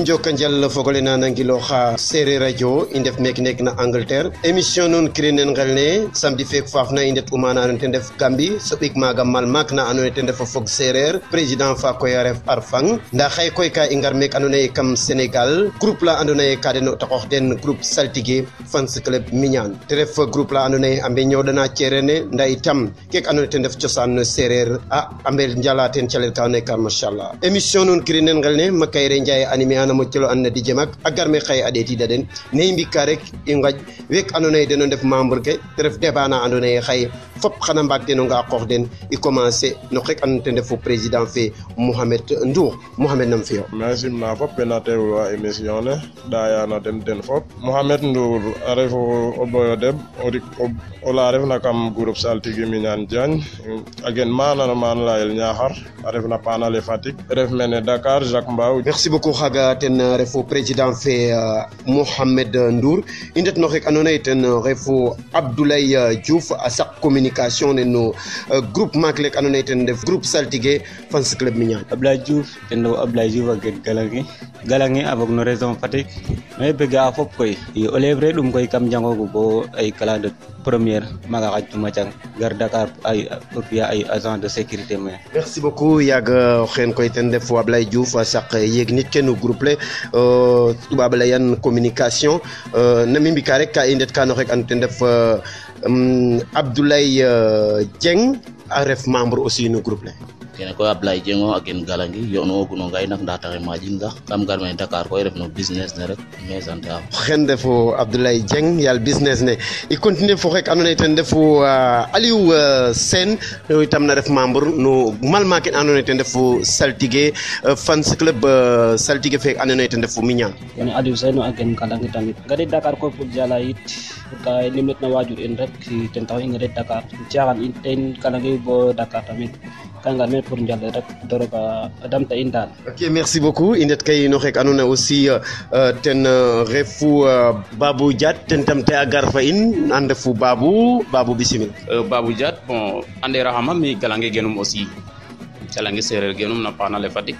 Kanjal fogole na nangilo xa Serer radio indef mek nek na Angleterre émission non krinen ngelne samedi fek fafna indet umana non tendef Gambie sopik maga malmak na anone tendef fog Serer président fa ko yaref arfang nda xay koy ka ingar mek anone kam Sénégal groupe la andone ka den taxox den groupe saltige fans club Mignane teref groupe la andone ambe ñodana cerene nda itam kek anone tendef ciosan Serer ambel njala ten calel ka ne kar machallah émission non krinen ngelne makayre njaay animé ana mo celo anna di jemak agarme xay adeti daden ne mbika rek ingaj wek anone den def membre ke def debana andone xay fop xana mbak den nga xox den i commencer no xek an ten defu président fe Mohamed Ndour Mohamed nam fiyo merci na fop na tew wa émission ne daya na den fop Mohamed Ndour arefo oboyo deb o la ref na kam groupe saltigi Mignane Diagne again mana la el Niakhar aref na panale Fatick ref mene Dakar Jacques Mbaw. Merci beaucoup xaga ten refo président fe Mohamed Ndour indet no rek anona ten refo Abdoulaye Diouf a sak communication ne no groupe maklek anona ten def groupe saltige fans club Mignane. Abdoulaye Diouf ten Abdoulaye Diouf ak galangi avec no région Fatick mais bega fop koy o levre dum koy kam jangogu bo ay kala de première maga xajtuma cang gar Dakar ay agent de sécurité mais. Merci beaucoup yag xen koy ten def Abdoulaye Diouf sak yeg nit kenu groupe le tubab la yan communication na mi mbika rek ka indet ka no rek an ten def Abdoulaye Dieng a ref membre aussi no groupe le kene koy Ablaye Jengo ak en galangi yono guno ngay nak nda taxe majin nga kam gar men Dakar koy ref no business ne rek mais sante am xen defo Abdoulaye Dieng yal business ne i continue fo rek andone ten defo Aliou Sen itam na ref membre no malma ken andone ten defo saltige fans club saltige fe andone ten defo Mignane yani Aliou Sen ak en galangi tamit ngari Dakar ko pour jala it ka limit na wajur en rek ten taw ngari Dakar ciaxan en galangi bo Dakar tamit kangal men pour ndial rek doroga adamta indal. OK, merci beaucoup indet kay no rek anona aussi ten refu Babou Diat ten tam te agar fa in ande fu Babou bisimil Babou Diat bon ande rahama mi galange genum aussi galange Serer genum na panale Fatick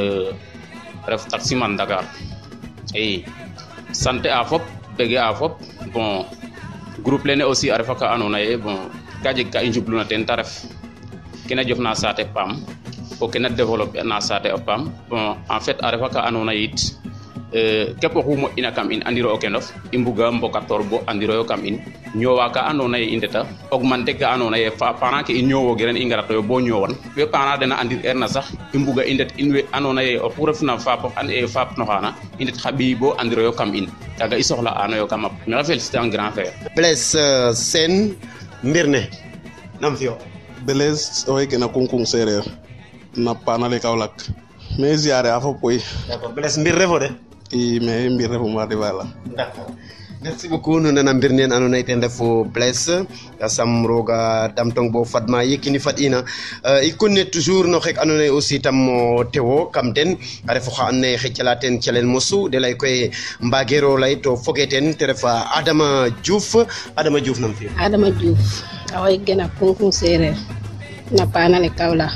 ref taximan Dakar et santé a fop bege a fop bon groupe lene aussi a refa ka anona ye bon ka jeg ka injubluna ten taref kena jofna sate pam o kena développer na sate pam bon en fait a refa ka anona yit kepo xumo ina kam in andiro o kenof imbuga mbokator bo andiro yo kam in ñowa ka anona ye indeta augmenter ka anona ye fa parent ke in ñowo geren ingarato yo bo ñowan we parent dena andir erna sax imbuga indet in we anona ye o refna fa pop an e fap no xana indet xabi bo andiro yo kam in kaga i soxla ano yo kam me rafel c'est un grand frère Blaise Sen mbirne nam fiyo Blaise oy kena kungkung Serer na panale Kaolack mais ziare a fop koy d'accord Blaise mbir refo de i mais mbir refo ma de wala d'accord merci beaucoup nous nana mbir nen anona ten defo Blaise sam roga damtong bo fadma yekini fadina i konne toujours no xek anona aussi tam tewo kam den a refo xa anne xecala ten calel mosu de lay koy mbagero lay to fogeten te refa Adama Diouf nam fi Adama Diouf away gena kungkung Serer na panale Kaolack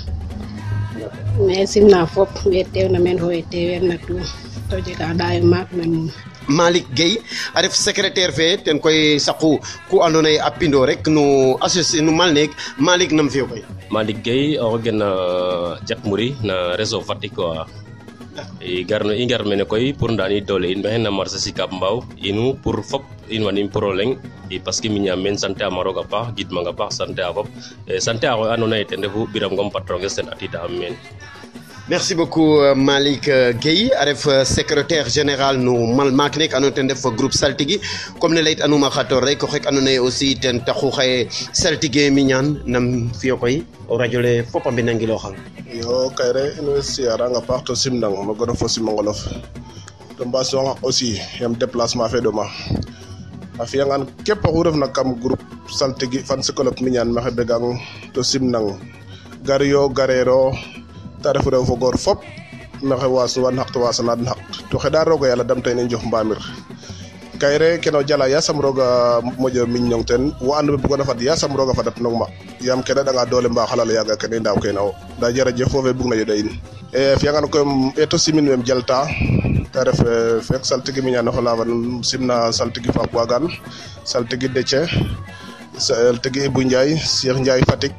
mais simna fop we tew na men hoye tewer na tu to jega dayo mak men Malik Gueye a ref secrétaire fe ten koy saqu ku andona ye a pindo rek no associé no malnek Malik nam fiyo koy Malik Gueye o gen Jat Mouri na réseau Fatick quoi i ngar mene koy pour ndani dole in mexen na marché Sicap Mbao inu pour fop in wanim problème i parce que miñam men santé a maroga paax gidmanga paax santé a fop santé a xoy andona ye ten refu Biram Ngom patron ke ten atida am men. Merci beaucoup Malik Gueye a ref secrétaire général no malmak nek andona ten def groupe saltigi comme ne leyit anuma xator rek o xek andona ye aussi ten taxu xaye saltige Mignane nam fiyo koy o radio le fop a mbenangiloxang yo kayre ino siaranga paax to simnang no gono fo simangolof to mbasong aussi yam déplacement fe doma a fiyangan képp xu refna kam groupe saltigi fan club Mignane maxe begang to simnang garyo garero ta refu rew fo gor fop maxe wasu wan xaq to wasanad xaq to xeda roga yalla dam tay ne jox mbamir kayre keno jala yasam roga mojo miñong ten wo andu be bugona fat yasam roga fadat nongma yam kene da nga dole mba xalal yaga kene ndaw kay naw da jara je fofé bugna yoda in e fiyangan ko e to simin mem jalta ta ref fek saltigi miñana xolawan simna saltigi Fap Wagan saltigi Déthié saltigi Ibou Ndiaye Cheikh Ndiaye Fatick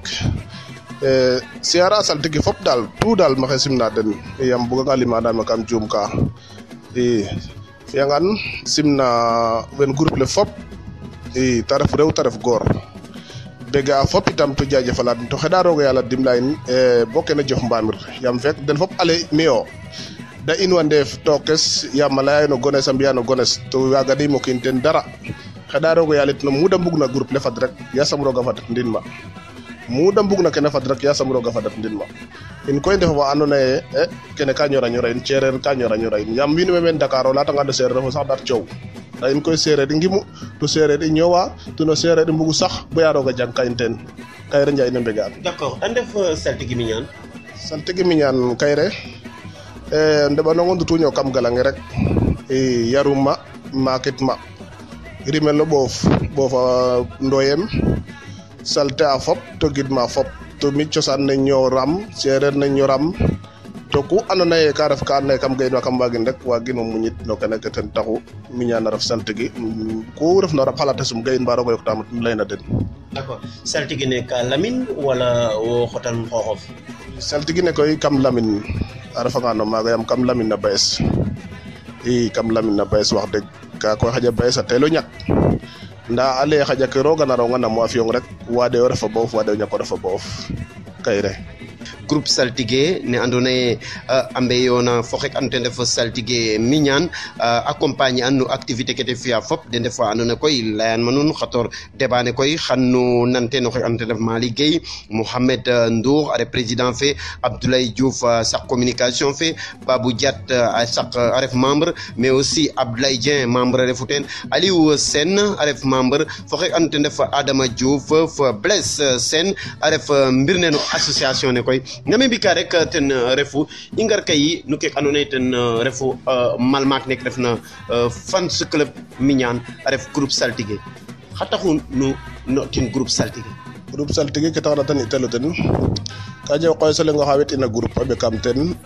siara saltigi fop dal tout dal maxe simna den yam buga nga lima dal makam juum ka fiyangan simna wen groupe le fop ta ref rew ta ref goor bega fop itam to jajefalat to xeda roga yalla dimlayin bo kene jof mbamir yam fek den fop ale miyo da in wandef tokes yam laya no gones ambiya no gones to waga di mo kinten dara xeda roga yalla no muda mbugna groupe le fad rek yasam roga fad ndinma muda mbugna kene fad rek yasam roga fad ndinma in koy ndef wa andona ye kene ka ñora in cereer ka ñora in yam wiin we men Dakar o lata nga de sereer fo sax dar ciow da in koy sereer ngimu to sereer i ñowa to no sereer mbugu sax bo ya roga jang kayn ten Kayre Ndiaye ne mbega d'accord andef saltigi miñan Kayre ndeba no ngondu tuño kam galange rek yaruma market ma rimel no bofa ndoyem salte a fop to gidma fop to mi cosaan ne ñoram sereer ne ñoram to ku andona ye ka ref ka andona ye kam gayno kam wagin rek wagin mo muñit no kene ke ten taxu miñana ref saltigi ku ref na rab xalata sum gayin ba rogo yok tamat layna den d'accord saltigi ne ka Lamine wala wo xotan xoxof saltigi ne koy kam Lamine a refa nga no maga yam kam Lamine na Bayes kam Lamine na Bayes wax deg ka koy xaja Bayes a telo ñak nda ale xaja ke roga na ronga na mo afiyong rek wade o refa bof wade o ñako refa bof Kayre groupe saltige ne andona ye ambe yona fo xek ando ten def saltige miñan accompagner anu activité kete fiya fop de def andona koy layan manun xator debane koy xannu nante no xek ando ten def Mali Gueye Mohamed Ndour are président fe Abdoulaye Diouf sax communication fe Babou Diat sax ref membre mais aussi Abdoulaye Dieng membre refuten Aliou Sen ref membre fo xek ando ten def Adama Diouf fo Blaise Sen ref mbirne no association ne koy ngame mbika rek ten refu ingar kay nu kek andona ye ten refu malmak nek refna fans club miñan ref groupe saltige xa taxu nu no tin groupe saltige ke taxna tan itelo ten ka jeg qoy solengo xa wet ina groupe a ɓekam ten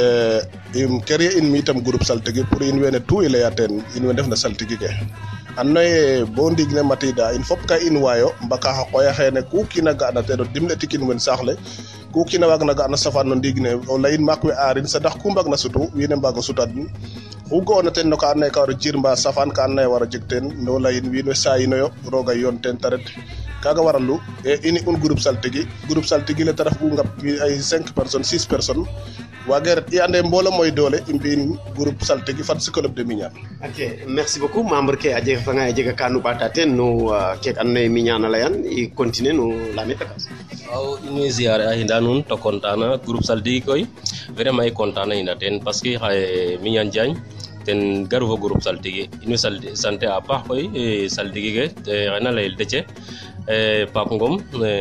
im créer in mi itam groupe saltige pour in wene tout i leya ten in we ndefna saltige ke andona ye bo ndiig ne matida in fop ka in wayo mbaka xa qoya xene ku kiina ga'na ten o dimle tikin wen saax le ku kiina waagna ga'na safaan no ndiig ne o leyin maak we aarin sadax ku mbagna sutu wiin we mbaag o sutadin xu ga'oona ten no ka andona ye ka war o jir mba safaan ka andona ye war o jeg ten no leyin wiin we saayinoyo roga yoon ten te ret kaga waralu ini un groupe saltigi le ta ref u ngap ay 5 personnes 6 personnes wage ret i ande mbolo moy doole i mbi'in groupe saltigi fans club de Mignane. ok merci beaucoup membre ke a jega ka nu ɓata ten no kek andona ye Mignane a leyan i continuer no lamit takas waaw in way ziare a xinda nuun to contana groupe saltigi koy vraiment i contana ina ten parce que xaye Mignane Diagne ten garu fo groupe saltigi in way sante a paax koy saltigi ke xena layel Déthié Pape Ngom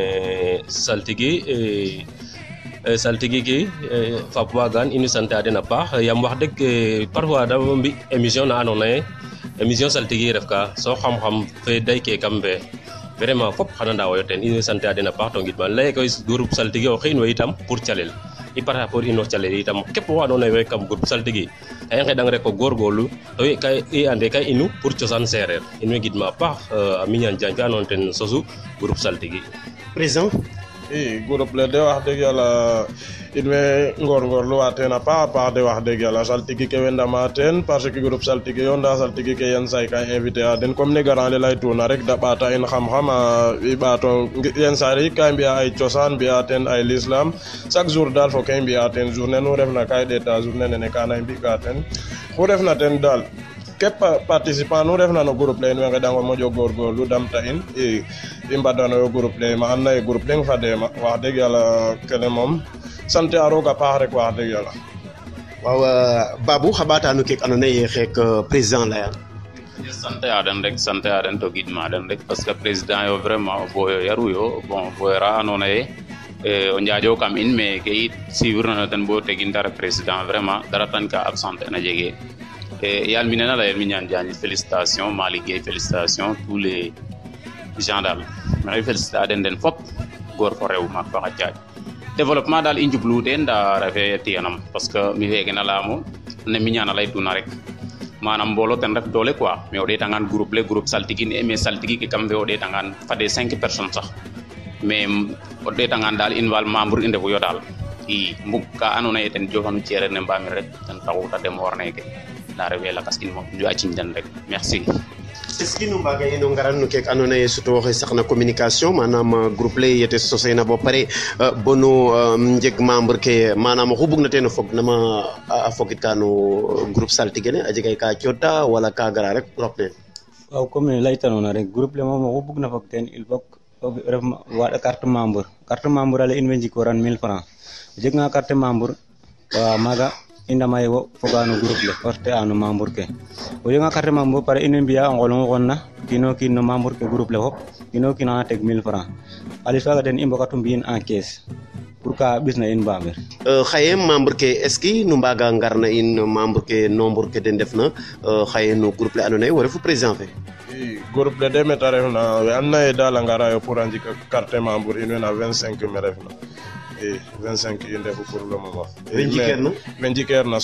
saltigi ki Fap Wagan in way sante a den a paax yam wax deg parfois da mbi émission na andona ye émission saltigi ref ka so xam-xam fe day ke kam fe vraiment fop xana ndawoyo ten in way sante a den a paax to ngidma leye koy groupe saltigi o xiin we itam pour calel i pare pour ino calel itam képp wa andona ye we kam groupe saltigi ka i ngeɗang rek o goorgoorlu to i ande ka inu pour cosaan sereer in way ngidma a paax a Mignane Diagne fe andona ten sosu groupe saltigi président groupe le de wax dëgg yàlla in way ngorngorlu wa teen a paax de wax dëgg yàlla saltigi ke way ndama teen parce que groupe saltigi yo nda saltigi ke yen say ka invité a den comme ne garant le laytuna rek da ɓaata in xam-xam i ɓaato yen say ka i mbi'a ay cosaan mbi'a teen ay l'islam chaque jour daal fo ka i mbi'a teen journée nu refna ka i ɗeeta journée nene kana i mbi'ka teen xu refna teen daal képp participant nu refna no groupe le in way ngeɗango moƴo goorgoorlu damta in i mbadanoyo groupe le ma andona ye groupe leŋ fadema wax dëgg yàlla kene moom sante a roog a paax rek wax dëgg yàlla waaw Babou xa ɓaata nu kek andona ye xeek président leyan sante a den to gidma den rek parce que président yo vraiment boyo yaru yo bon boyora andona ye o njaaƴo kam in mais ke yit suivre na ten bo tegin te ref président vraiment dara tan ka absente na jege yal mi nena layel Mignane Diagne félicitation Mali Gueye félicitation tous les gens dal maxey félicité a den fop goor fo rew maak faxa caaƴ développement dal i njublu ten nda refe tiyanam parce que mi feke na leyamo ne Mignane a laytuna rek manam mbolo ten ref doole quoi mais o ɗetangan groupe saltigi ne mais saltigi ke kam fe o ɗetangan fade 5 personnes sax mais o ɗetangan dal in wal membre i ndefu yo dal i mbug ka andoona yee ten jofanu ceereer ne Mbamir rek ten taxu ta dem war neke nda refe lakas in moom a ciñ den rek merci. est-ce que nu mbaga ino ngaran no kek andoona yee surtout oxe saqna communication manam groupe le yete sosena bo pare bonu njeg membre ke manam oxu bugna teen o fog nama a fogit ka no groupe saltige ne a jegay ka cooɗta wala ka gara rek rok ne waaw comme ne laytanoona rek groupe le moom oxu bugna fog teen il faut ref waɗa carte membre ale in way njikooran 1000 francs o jeganga carte membre wa maaga i ndama ye wo foga no groupe le porte a no membre ke o jeganga carte membre bo pare in way mbiya o ngolongu xonna kiino kiin no membre ke groupe le fop kiino kiin xana teg 1000 francs xaalis faaga den i mbokatu mbi'in en caisse pour ka ɓisna in Mbamir. xaye membre ke est ce que nu mbaga ngarna in membre ke nombre ke den ndefna xaye no groupe le andoona yee wo refu président fe groupe le de meta refna we andona ye dal a ngara yo pour a njik carte membre in way na 25 me refna i 25 i ndefu pour le moment we njikeerna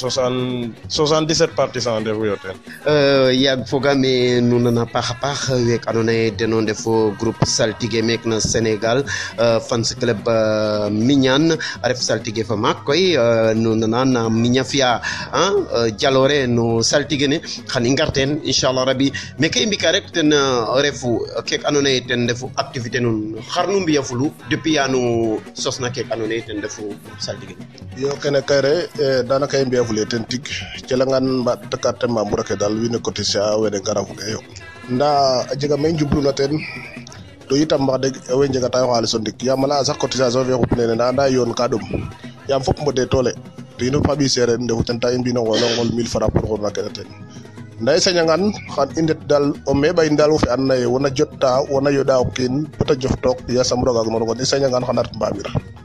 77 partisans ndefu yo ten yaag fogaame nu nana paax a paax week andoona yee deno ndef groupe saltige meek na Sénégal fans club Mignane a ref saltige fa maak koy nu nana na miña fi'a jaloore no saltige ne xan i ngar teen inchallah rabi mais ke i mbika rek ten refu keek andoona yee ten refu activité nun xar nu mbi'a fulu depuis ya nu sosna keek andoona yee ten refu saltige yo kene kayre danaka i mbi'a fule ten tig celangan mbaat carte membre ke dal wiin we cotiser a wene ngara fugeeyo nda a jega me njubluna ten to itam wax deg we njegata yo xaalis o ndik yaam ala sax cotisation fe xup nene nda anda yoon ka ɗom yaam fop mbode toole to ino fa ɓi seereer ndefu ten ta i mbino ngol 1000 francs pour xurna kene ten nda i sañangan xan i ndet dal o meɓayin dal wo fe andona ye wona jotta wona yoɗa o kiin bata jof took yasam roga no rogon i sañangan xana ret Mbamir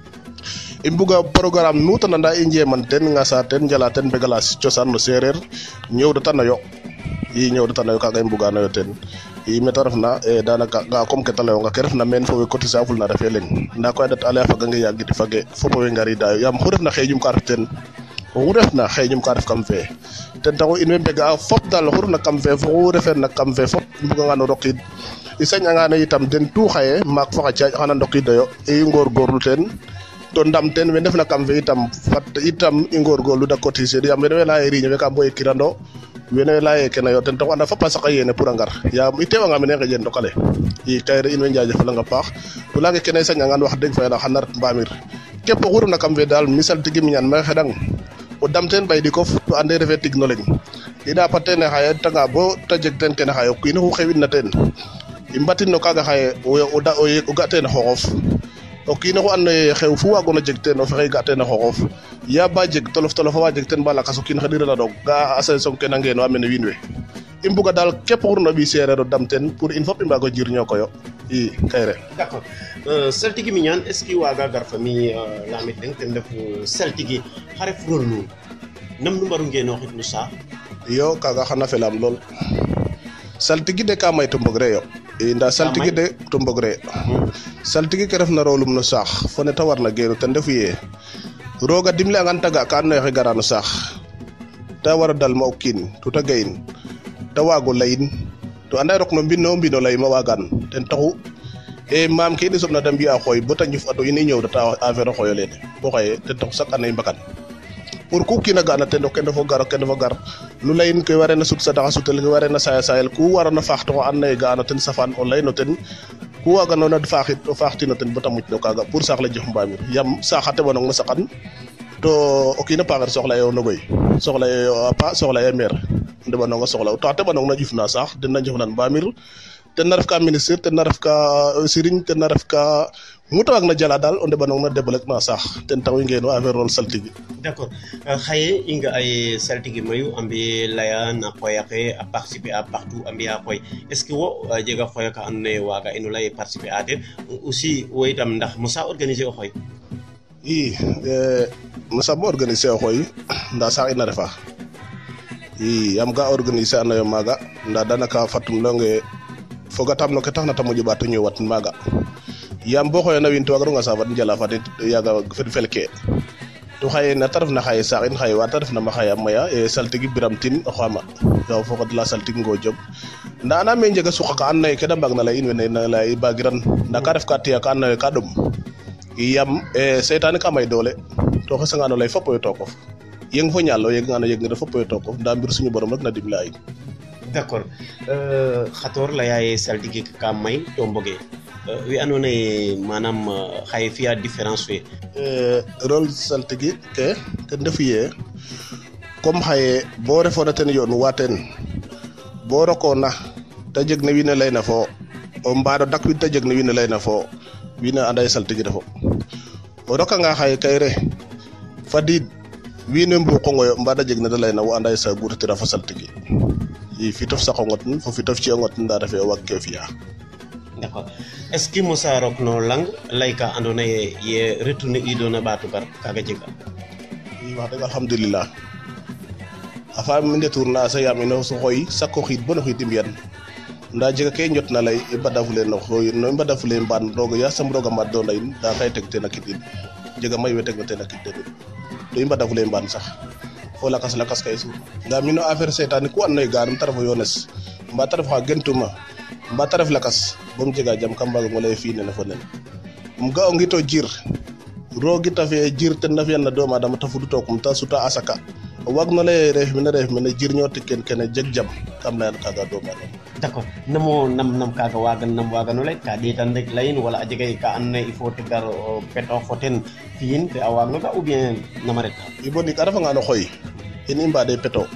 i mbuga programme nu ta nanda i njeeman ten ngasa ten njala ten mbegala cosaan no seereer ñoowdatanoyo i ñoowdatanoyo kaaga i mbuganoyo ten i meta refna danaka ga comme ke ta layonga ke refna meen fo we cotiser a fulna refe leŋ nda koy a ndat ale a fagange yagidi fage fopo we ngaridayo yaam oxu refna xeeƴum ka ref ten oxu refna xeeƴum ka ref kam fe ten taxu in way mbega fop dal oxu refna kam fe fo oxu refeerna kam fe fop i mbuganga no rokiid i sañangano itam den tout xaye maak fo xa caaƴ xana ndokiidoyo i ngorgorlu ten to ndam ten we ndefna kam fe itam fat itam i ngorgorlu da cotiser yaam wene we leya ye riiñ we ka mboye kirando wene we leya ye kene yo ten taxu anda fop a saqa yene pour a ngar yaam i teewanga mene nqeƴen ndokale i kayre in way njajafalanga paax to laga kene i sañangan wax deg fa yala xana ret Mbamir képp oxu refna kam fe daal misal tigi miñan me xeɗang o dam ten bay ɗikof to ande refe tig no leŋ i ɗaapa tene xaye tanga bo te jeg ten kene xaye o kiin oxu xewidna ten i mbatin no kaaga xaye o ga ten xoxof o kiin oxu andona ye xew fu waagoona jeg ten o fexey ga ten a xoxof ya ba jeg tolof a wa jeg ten ba lakas o kiin xeɗirana roog ga a saison ke na ngeenwa mene wiin we i mbuga daal képp oxu refna ɓiy seereer o dam ten pour in fop i mbaago jirñoo koyo i kayre d'accord saltige Mignane est ce que waaga gar fami lamit leŋ ten refu saltige xa ref rôle nuun nam nu mbaru ngeenooxit no saax iyo kaaga xana felaam lool saltigi de ka may to mbogre yo i nda saltigi de to mbogre saltigi ke refna rôle um no saax fo ne ta warna geenu ten refu ye rooga dimle angan ta ga ka andona ye xe gara no saax ta wara dalma o kiin to ta ga'in ta waago layin to anda rok no mbino layma waagan ten taxu maam ke i soɓna da mbi'a xooy bo ta ñuf ato in i ñoowdata affaire o xooyo lene bo xaye ten taxu sak anda i mbakan pour ku kiina ga'na ten o kene fo gar nu layin ke warena sut sadaxa sutel ke warena sayel ku warana faax to andona ye ga'ano ten safaan o lay no ten ku waaganoona faaxit o faaxtino ten bata muc no kaaga pour saax le jof Mbamir yaam saax xa teɓanong na saqan to o kiina paaxer soxla yo nogoy soxla yo a pa soxla ye maire ndeɓanonga soxla to xa teɓanong na ƴufna saax den na njofnan Mbamir ten na ref ka ministre ten na ref ka siriñ ten na ref ka mu ta waag na jala daal o ndeɓanong na développement saax ten taxu i ngeenu affaire rôle saltigi d'accord xaye i nga ay saltigi mayu a mbi leya na qoy ake a participer a partout a mbiya qoy est ce que wo jega qoy ka andona ye waaga ino ley participer a ten aussi wo itam ndax mosa organiser o xoy i mosam organiser o xoy nda saax ina refa i yaam ga organiser anayo maaga nda danaka fatum longe fogatam no ke taxna ta moƴo ɓaato ñoowat maaga yaam bo xoyona wiin to waagronga safat njala fa yaaga felke to xaye na ta refna xaye saax in xaye wa ta refna ma xaye a maya saltigi Biram Tine o xama yaw fo de la saltige ngo job nda ana me njega suqa ka andoona yee ke da mbaag na lay in wene na lay bagiran nda ka ref ka tiya ka andoona yee ka ɗom yam seytaane ka may doole to xesanga no lay fop oyo tookof yeng fo ñaal o yeganga no yeg ne fop oyo tookof nda mbir suñu borom rek na dimle a in d'accord xator laya ye saltige ka may to mboge wi andoona yee manam xaye fi'a différence fe rôle saltige ke ten refu yee comme xaye bo refoona ten yoon wa ten bo rokoona te jeg ne wiin we layna fo o mbaado dakwin te jeg ne wiin we layna fo wiin we anda ye saltige refo o rokanga xaye kayre fadiid wiin we mbuqongoyo mbaada jeg ne da layna wo anda ye sa guutatira fo saltige i fitof saqongoten fo fitof ci'ongoten nda refe o waag ke fi'a d'accord est ce que mosa rok no lang layka andoona yee ye retourner idoona ɓaatu gar kaaga jega i wax deg alhamdulillah a faam i ndetourna sa yaam ino xooy sako xiid bo no xiid i mbi'an nda jega ke i njotna lay i mbadafule no xooy no i mbadafule mbaan roog yasam roog a mbaddoona in nda ka i teg teen a kid in jega mayu we tegna teen a kid den to i mbadafule mbaan sax fo lakas ka i suur nda mino affaire seytaane ku andoona yee ga'anum te ref o yoones mba te ref xa gentuma mba te ref lakas bom jega jam kam mbaag ngo lay fii nene fo nene um ga o ngito jir roogit a fi'e jir ten na fi'an na doom adama ta fudu tookum ta suta asaka o waag no lay ref mene jirño tik kene jeg jam kam layan kaaga doom adama d'accord nam kaaga waagano lay ka ɗeetan rek layin wala a jega ka andoona yee il faut te gar o petoox fo ten fi'in te a waagno ga ou bien nama reta i bo ndik a refanga no xooy in i mbaade peto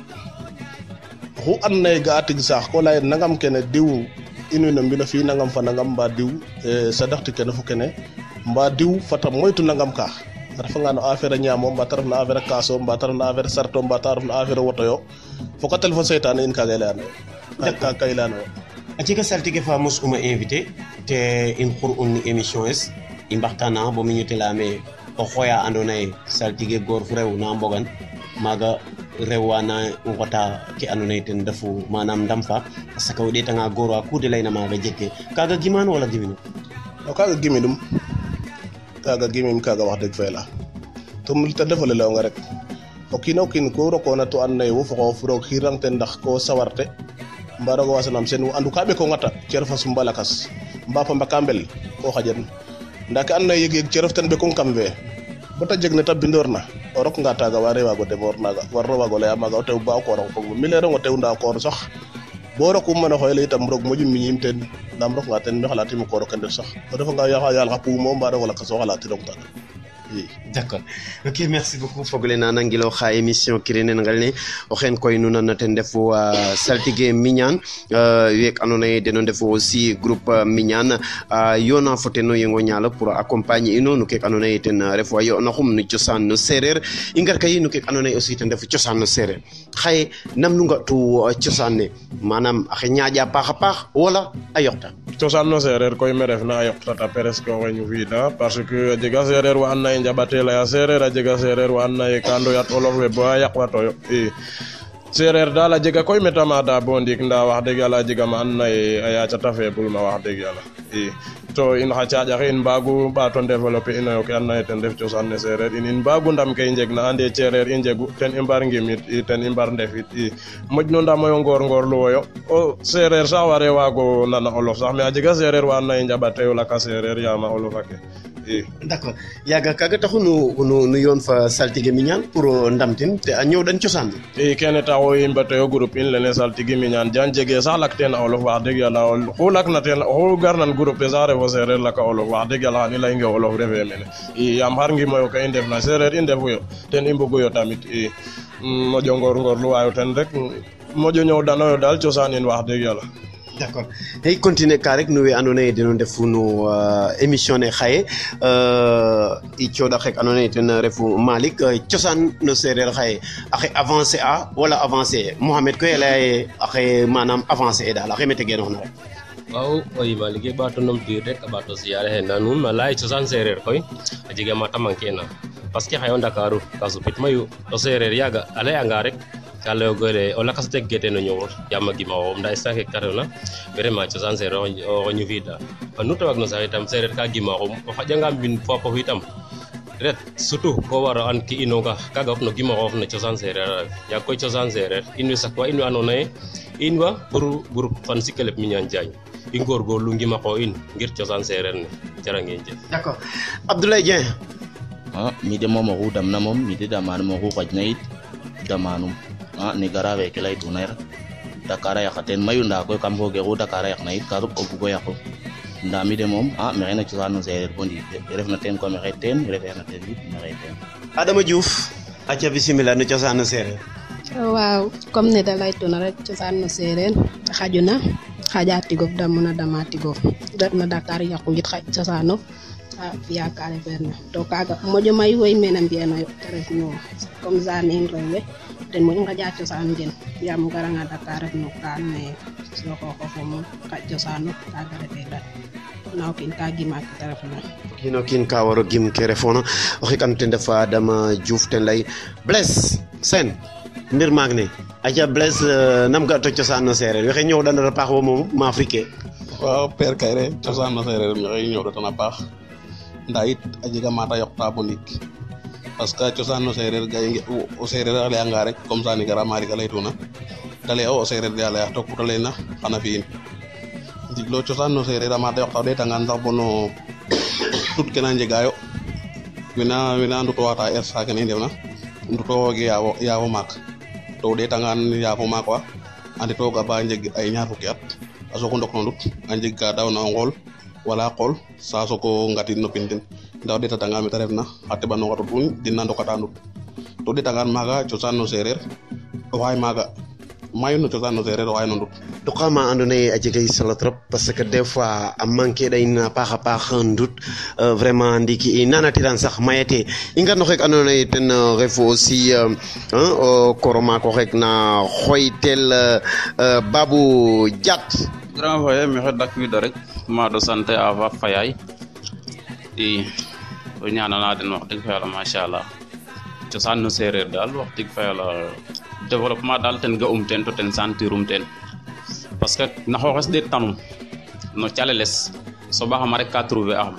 oxu andoona yee ga'a tig saax ko laye nangam kene diw in wene mbino fi nangam fa nangam mba diw sadaxti kene fo kene mba diw fata moytu nangam ka a refanga no affaire a ñaamo mba ta ref na affaire a kaaso mba ta ref na affaire sarto mba ta ref na affaire woto yo foka téléphone seytaane in kaaga i layanoyo ka i layanoyo a jega saltige fa mos uma invité te in xur un ni émission es i mbaxtana bo miñu te leyame o xooya andoona yee saltige goor fu rew na mbogan maaga rewana ngota ke andoona yee ten refu manam ndam fa parce que o ɗeetanga goor wa ku de layna maaga jegke kaaga gimaan wala gimino o kaaga giminum kaaga wax deg fa yala to te defo le layonga rek o kiin o kiin ku rokoona to andoona yee wo fo xoof roog xiirang ten ndax ko sawarte mba roog a waasanaam seen wo andu ka ɓekongata cerof a sumba lakas mba pamba ka mbel ko xaƴan ndaa ke andoona yee yeg cerof ten ɓekong kam fe bata jeg ne ta bindoorna o rokanga taaga ware waago demoor naaga warno waago laya maaga o tew ba o koorong fog mi leerong o tew ndaa o koor sax bo rokum mana xooyle itam roog moƴu miñiim teen ndaam rokanga teen mi xalaatim o koor o kendes sax o refanga yaal xa puumo mba roog o lakas o xalaatirong taaga d'accord ok merci beaucoup fogole na nangilo xa émission kirinen ngal ne o xen koy nu nan ten ndefu saltige Mignane week andoona yee den o ndefu aussi groupe Mignane yoona fo ten o yengo ñaala pour accompagner ino no kek andoona yee ten refu a yo'naxum no cosaan no seereer i ngar kay no kek andoona yee aussi ten refu cosaan no seereer xaye nam nu nga'tu cosaan ne manam axe ñaaƴa paax a paax wala a yoqta cosaan no seereer koy me refna a yoqtata presque oxe ñufiida parce que a jega seereer wa andoona yee njaɓate laya seereer a jega seereer wa andoona yee ka ndoyat olof we bo a yaqwatoyo i seereer daal a jega koy meta maada bo ndiik ndaa wax dëgg yàlla a jega ma andoona yee a yacata faible ma wax dëgg yàlla i to in xa caaƴaxe in mbaagu ɓaato développer inoyo ke andoona yee ten ref cosaan ne seereer in mbaagu ndam ke i njegna ande ceereer i njegu ten i mbar ngimit i ten i mbar ndefit i moƴno ndamoyo ngoorngoorluwoyo o seereer sax ware waago nana olof sax mais a jega seereer wa andoona yee njaɓateyo laka seereer yaama olof ake d'accord yaaga kaaga taxu nu yoon fa saltige Mignane pour ndamtin te a ñoowɗan cosaan i kene taxu i mbetoyo groupe in lene saltige Mignane jan jege sax lak teen a olof wax dëgg yàlla oxu lakna teen oxu garnan groupe fe sax refo seereer laka olof wax dëgg yàlla xan i layonge olof refe mene i yaam xar ngimoyo ka i ndefna seereer i ndefuyo ten i mbuguyo tamit i moƴo ngorngorluwayo ten rek moƴo ñoowdanoyo daal cosaan in wax dëgg yàlla d'accord hey continuer ka rek no we andoona yee den o ndefu no émission ne xaye i cooɗa xek andoona yee ten refu Malick cosaan no seereer xaye axe avancer a wala avancer Mohamed koy a laya ye axe manam avancer e daal axe mete genooxna rek waaw o yiima liggéey ɓaato numtiid rek a ɓaato siyaare xe na nuun a laya cosaan seereer koy a jega ma ta manquer na parce que xaye o Ndakaaru ka supit mayu o seereer yaaga a layanga rek ka layogole o lakas teg gete no ñoowor yaam a gimaxoxum ndaa instant ke ta refna vraiment cosaan seereer o ñufiida nu te waag no sax itam seereer ka gimaxum o xaƴanga mbin fop itam ret surtout ko waro an ki inoga kaga of no gima of no cosaan sereer ya koy cosaan sereer in we sakwa in we andoona yee in wa pour groupe fan si kelep Mignane Diagne i ngorgorlu ngima qoox in ngir cosaan sereer ne jara ngeen jëf. D'accord Abdoulaye Dieng. mi de moom oxu damna moom mi de damanum oxu xajna yit damanum ne gara weeke laytuna rek Dakar a yaqa teen mayu ndaa koy kam fooge oxu Dakar a yaqna yit ka soɓ o bugo yaqu ndaa mi de moom maxey na cosaan no sereer bo ndiik de refna teen ko maxey teen refeerna teen yit maxey teen. Adama Diouf aca bisimila no cosaan no sereer. waaw comme ne da laytuna rek cosaan no sereer xajuna xaja tigof damuna dama tigof refna Dakar yaqu yit xaj cosaanof fiya ka refeerna to kaaga moƴo mayu way mene mbiyanayo te ref no comme ça in rewe den moƴu ngaƴa cosaan den yaam o garanga Dakar ref no ka andoona yee so xooxof o moom xaƴ cosaanof kaaga refe dat na o kiin ka gima ke te refna o kiin o kiin ka waro gim ke refoona o xikan ten ref Adama Diouf ten lay Blaise Sene mbir maak ne aca Blaise nam ga to cosaan no sereer waxe ñoowɗanara paax wo moom ma Afrique. waaw Père Kayre cosaan no sereer maxey ñoowdatana paax ndaa yit a jega maata yoqta bo ndiik parce que cosaan no sereer ga o sereer a layanga rek comme ça ni gara Malick a laytuna te lay o sereer de a laya to kute layna xana fi'in ndiglo cosaan no sereer a maata yoqta o ɗeetangaan sax bo no tut ke na njegaayo wena ndutooxata ersa kene i ndefna ndutooxooge yaafo maak to o ɗeetangaan yaafo maak wa a ndetooga ba njeg ay ñaar fukki at a soog o ndok no ndut a njeg ka daawna o ngool wala qol saa soog o ngatin no pin den ndaa o ɗeetatanga me ta refna xa teɓanonga to tuuñ den na ndokata ndut to o ɗeetangaan maaga cosaan no sereer oxay maaga mayu no cosaan no sereer oxay no ndut Dokama andoona yee a jega solo trop parce que des fois a manquer ɗayin a paax a paax ndut vraiment ndiiki i nanatiran sax mayate i ngar no xeek andoona yee ten refu aussi o koro maak oxeek na xooytel Babou Diat. grand frère maxey dakwiida rek maado sante a fa Fayaye i o ñaanana den wax dëgg fa yàlla machallah cosaan no sereer daal wax dëgg fa yàlla développement daal ten ga'um teen to ten sentirum teen parce que na xooxes de tanum no caleles soɓaxama rek ka trouver axam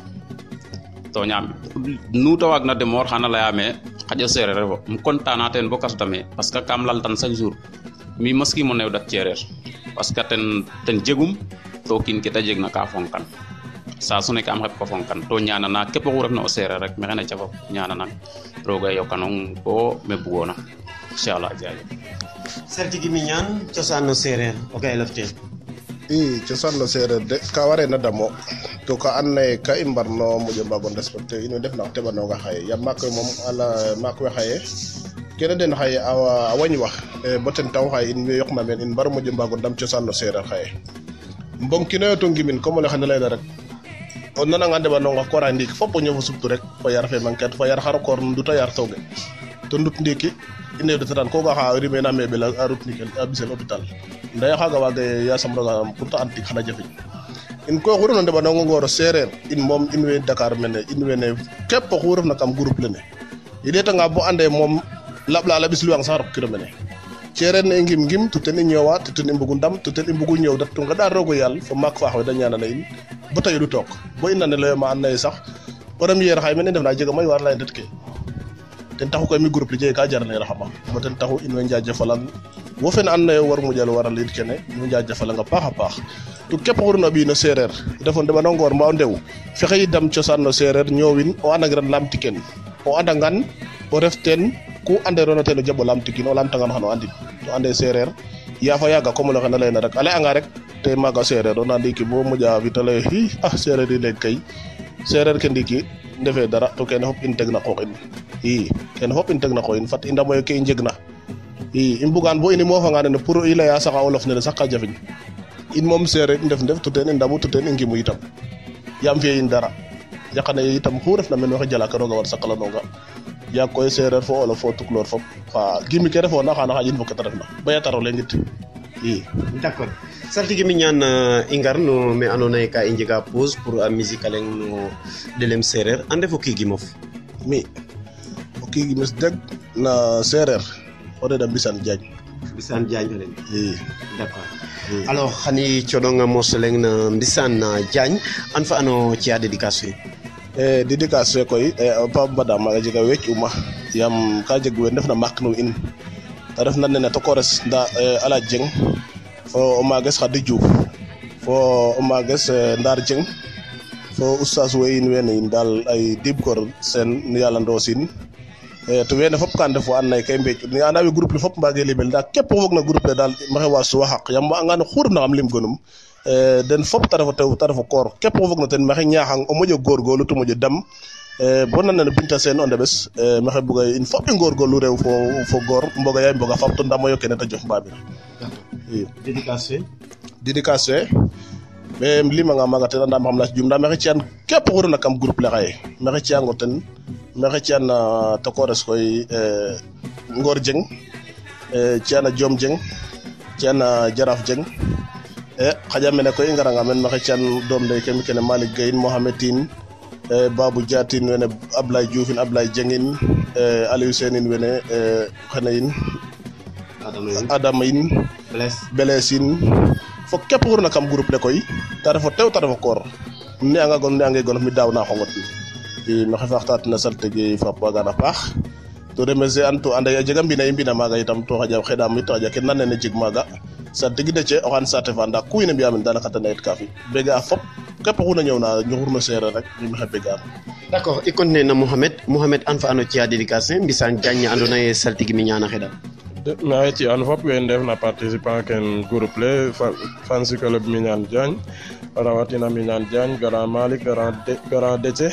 to ñaam nu ta waagna demoor xana layame xaƴo sereer refo um content na teen bo kasutame parce que kam laltan chaque jour mi moskimo new dak cereer parce que ten jegum to kiin ke ta jegna ka fonkan saa su nekk am xep ko fonkan to ñaanana képp oxu refna o sereer rek maxey na cafop ñaananan roga yokanong bo me bugoona inchallah jaajëf. Saltigi Mignane cosaan no sereer o ga elef teen. i cosaan no sereer de ka warena damo to ka andoona yee ka i mbarno moƴo mbaag o respecter in we ndefna xa teɓanonga xaye yaam maak we moom ala maak we xaye kene den xaye a wañwa bo ten taxu xaye in we yoqna meen in mbaru moƴo mbaag o ndam cosaan no sereer xaye mbonqkinoyo to ngimin comme ole xene layna rek o nananga ndeɓanonga koora ndiiki fop o ñofo suptu rek fo yar fe manquer fo yar xaro koor nduta yar tooge to ndut ndiiki i ndeewdatan ko ga xa rimena meɓel a rut nikel a ɓisel hôpital ndaa xaaga waaga yasam roga pour te and tig xana jafeñ in koy oxu refna ndeɓanongo ngoor o sereer in moom in way Dakar mene in wene képp oxu refna kam groupe lene i ɗeetanga bo ande moom laɓla ɓisluwang sax rok kiro mene cereer ne i ngim to ten i ñoowa to ten i mbugu ndam to ten i mbugu ñoow dat to ngeɗa roogo yaal fo maak faax we da ñaanana in bo ta yoɗu took bo i nanelooyo ma andona yee sax première xaye mene i ndefna a jega mayu war lay ndet ke ten taxu koy mi groupe le jege ka jaraneer xama bo ten taxu in way njaajefalan wo fene andona yee war moƴal waral it kene in way njaajefalang a paax a paax to képp oxu refna ɓiy no sereer refo ndeɓanongo ngoor mba o ndew fexey dam cosaan no sereer ñoowin o andangiran laamtiken o andangan o ref teen ku anderoona teen o jaɓ o laamtikin o laamtangan xano andin to ande sereer yaafa yaaga comme ole xene layna rek a lay'anga rek te maaga sereer o na ndiiki bo moƴa fi ta lay sereer i leeg kay sereer ke ndiiki ndefe dara to kene fop in teg na qoox in kene fop in teg na qoox in fat i ndamoyo ke i njegna i mbugaan bo in i moofanga nene pour i laya saxa olof nene sax ka jafeñ in moom sereer i ndef to ten i ndamu to ten i ngimu itam yaam fiye in dara yaqane itam xu refna meen waxe jala ke rooga war saqalanonga yaag koy sereer fo olof fo tukulóor fop xa gimi ke refoona xana xaƴin fo ke ta refna baya taro le ngit d'accord Saltigi Mignane i ngar no me andoona yee ka i njega pause pour a musique aleng no ɗelem sereer ande fo kiigimof mi o kiigimes deg na sereer o reɗa Mbisane Diagne alen d'accord alors xani coɗonga mos leng na Mbisane Diagne an fa ano ci'a dédicace fe dédicace fe koy pa mbada maga jega weec uma yam ka jeg we ndefna maak no in ta ref nan nene tokores nda ala jeng fo o mages Khady Diouf fo o mages Ndar Jeng fo oustaz we in wene in dal ay Dibkor Sen yala ndosin to wene fop kan ndef wa and naye kay mbeec ni anda we groupe le fop mbage limel nda kep fog na groupe le dal maxe wa suwa xaq yam angano xur na xam lim gonum den fop ta refo koor kep fog na ten maxe ñaxang o moƴo góorgóorlu to moƴo dam bo nan nene Binta Sene o ndeɓes maxe buga in fop i ngóorgóorlu rew fo goor mboga yaay mboga fap to ndamoyo kene te jox mbamir i dédicace fe ɓe limanga maga ten andam xam las jum nda maxey ci'an kep oxu refna kam groupe le xaye maxey ci'ango ten maxey ci'an tokores koy Ngor Jeng ci'an a Diom Jeng ci'an a Jaraaf Jeng xaƴa mene koy i ngaranga men maxey ci'an doom ndey ke mi kene Malick Gueye in Mohamed Tine Babou Diatin wene Ablaye Diouf in Ablaye Dieng in Aliou Sene in wene xene in Adama in Blaise in fo kep oxu refna kam groupe le koy ta refo tew ta refo koor ne anga gon mi daaw na xongot i maxey faaxtatna saltigi fap wagana paax to remercier an to anda a jega mbina i mbina maaga itam to xaƴa xeɗam it xaƴa ke nan nene jeg maaga saltigi Déthié oxan saate fa nda ku wiin we mbi'amen danaka tena yit ka fi bega a fop kep oxu na ñëwna ñuxur no seereer rek mi maxey begaam d'accord i continuer na Mohamed an fa ano ci'a dédicace mbisan Diagne andoona yee saltigi mi ñaana xeɗan maxey ci'an fop we ndefna participant ken groupe le fansi club Mignane Diagne rawatina Mignane Diagne grand Malick grand Déthié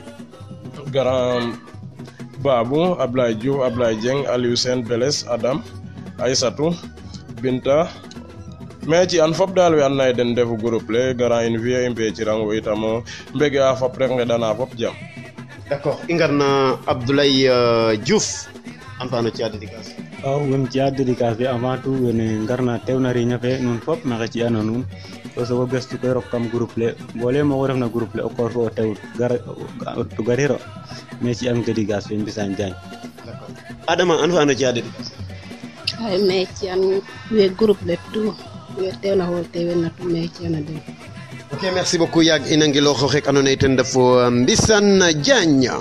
grand Babou Ablaye Diouf Ablaye Dieng Aliou Sene Blaise Adam Aïssatou Binta mais ci'an fop daal we andoona yee den ndefu groupe le grand in fi'e i mbeecirang wo itamo mbege a fop rek nqeɗana fop jam d'accord i ngarna Abdoulaye Diouf an fa ano ci'a dédicace waaw wem ci'a dédicace fe avant tout wene ngarna teewna riña fe nuun fop maxey ci'ana nuun to sogo gestu koy rok kam groupe le mbooleem oxu refna groupe le o koor fo o tew tu gariro mais ci'am dédicace fe Mbisane Diagne Adama an fa ano ci'a dédicace ay mais ci'an we groupe le tout we teewna fo teewen na tout mais ci'ana den ok merci beaucoup yaag ina ngilooxo rek andoona yee ten refu Mbisane Diagne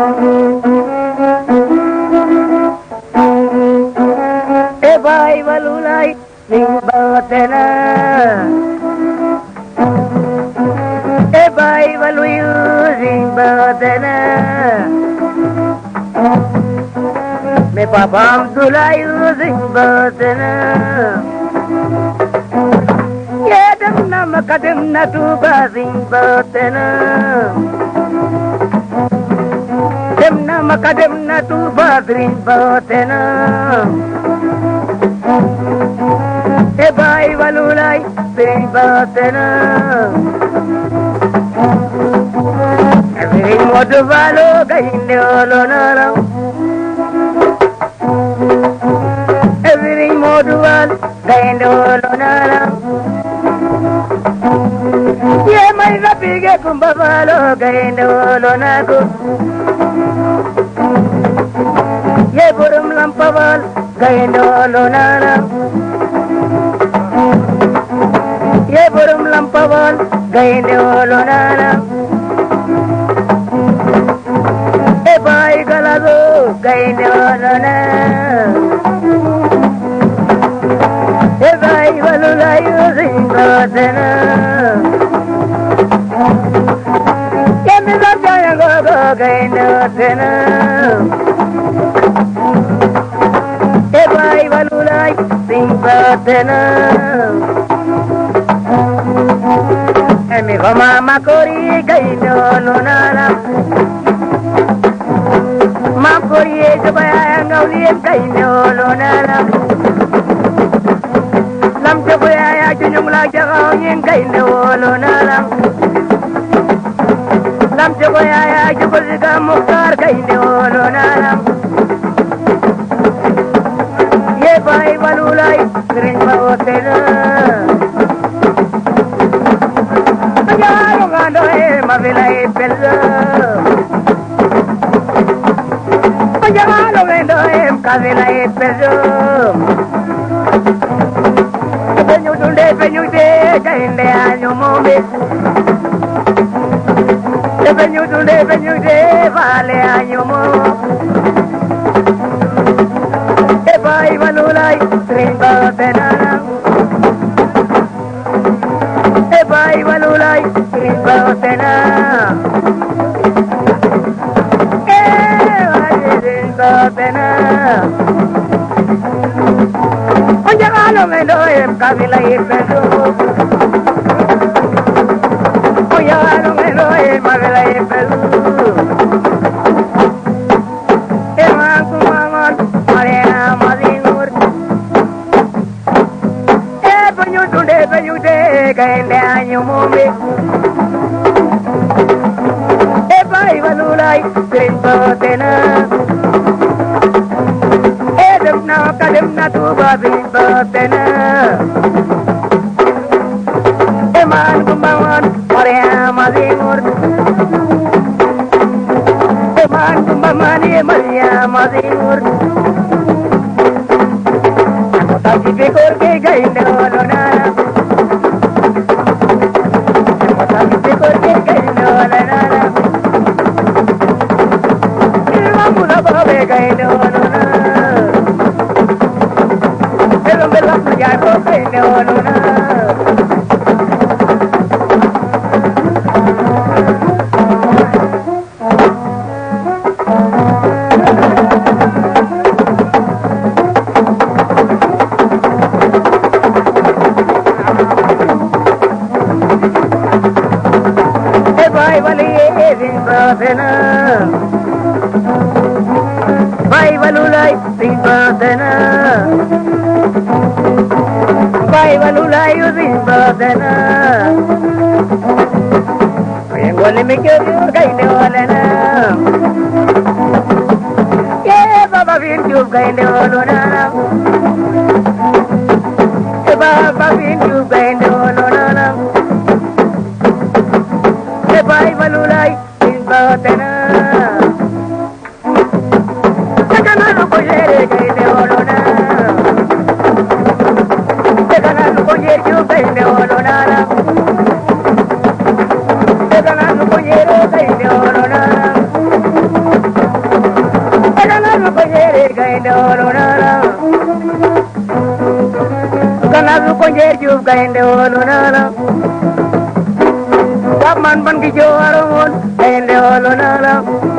Bye balulay nimbatena bye baluyu nimbatena me papa Abdulay nimbatena yedem na makadem na tuba nimbatena dem na makadem na tuba nimbatena bye balulay nimbatena every modu balo gainde olonara every modu balo gainde olonara ye mai na pige kumba balo gainde olonago ye burum lampa balo gainde olonara ye burum lampa bal gainde olonana bay galado gainde olonana bay balulay zingatena yemi zarjaya gogo gainde olonana bay balulay zingatena mi goma makori gainde olonana makori jabaya ngawli gainde olonana lam jabaya ya junyum la jagaw yin gainde olonana lam jabaya ya jubul ga muktar gainde olonana ye bay balulay green bawotena mavilay pello pajalo vendo kavilay pello peñu de gainde año mombe Benyude vale anyumo Ebai valulai rimba benana Ebai valulai rimba benana Ebai rimba benana Onjagalo melo kabila ipedu Onjagalo melo kabila ipedu Kainde anyumumbe Ebai valulai krimpotena Edemna tuba bimpotena Eman kumbangon Korea mazimur Eman kumbamani Maria mazimur Taki pikor ke kainde olona Bai valulai rimbadena Bai valulai rimbadena Ayengole mikir kainde olena Ye baba vinju kainde olona Ye baba vinju kainde olona Ye bai valulai rimbadena Kainde olonala Kaman ban ki jowaron kainde olonala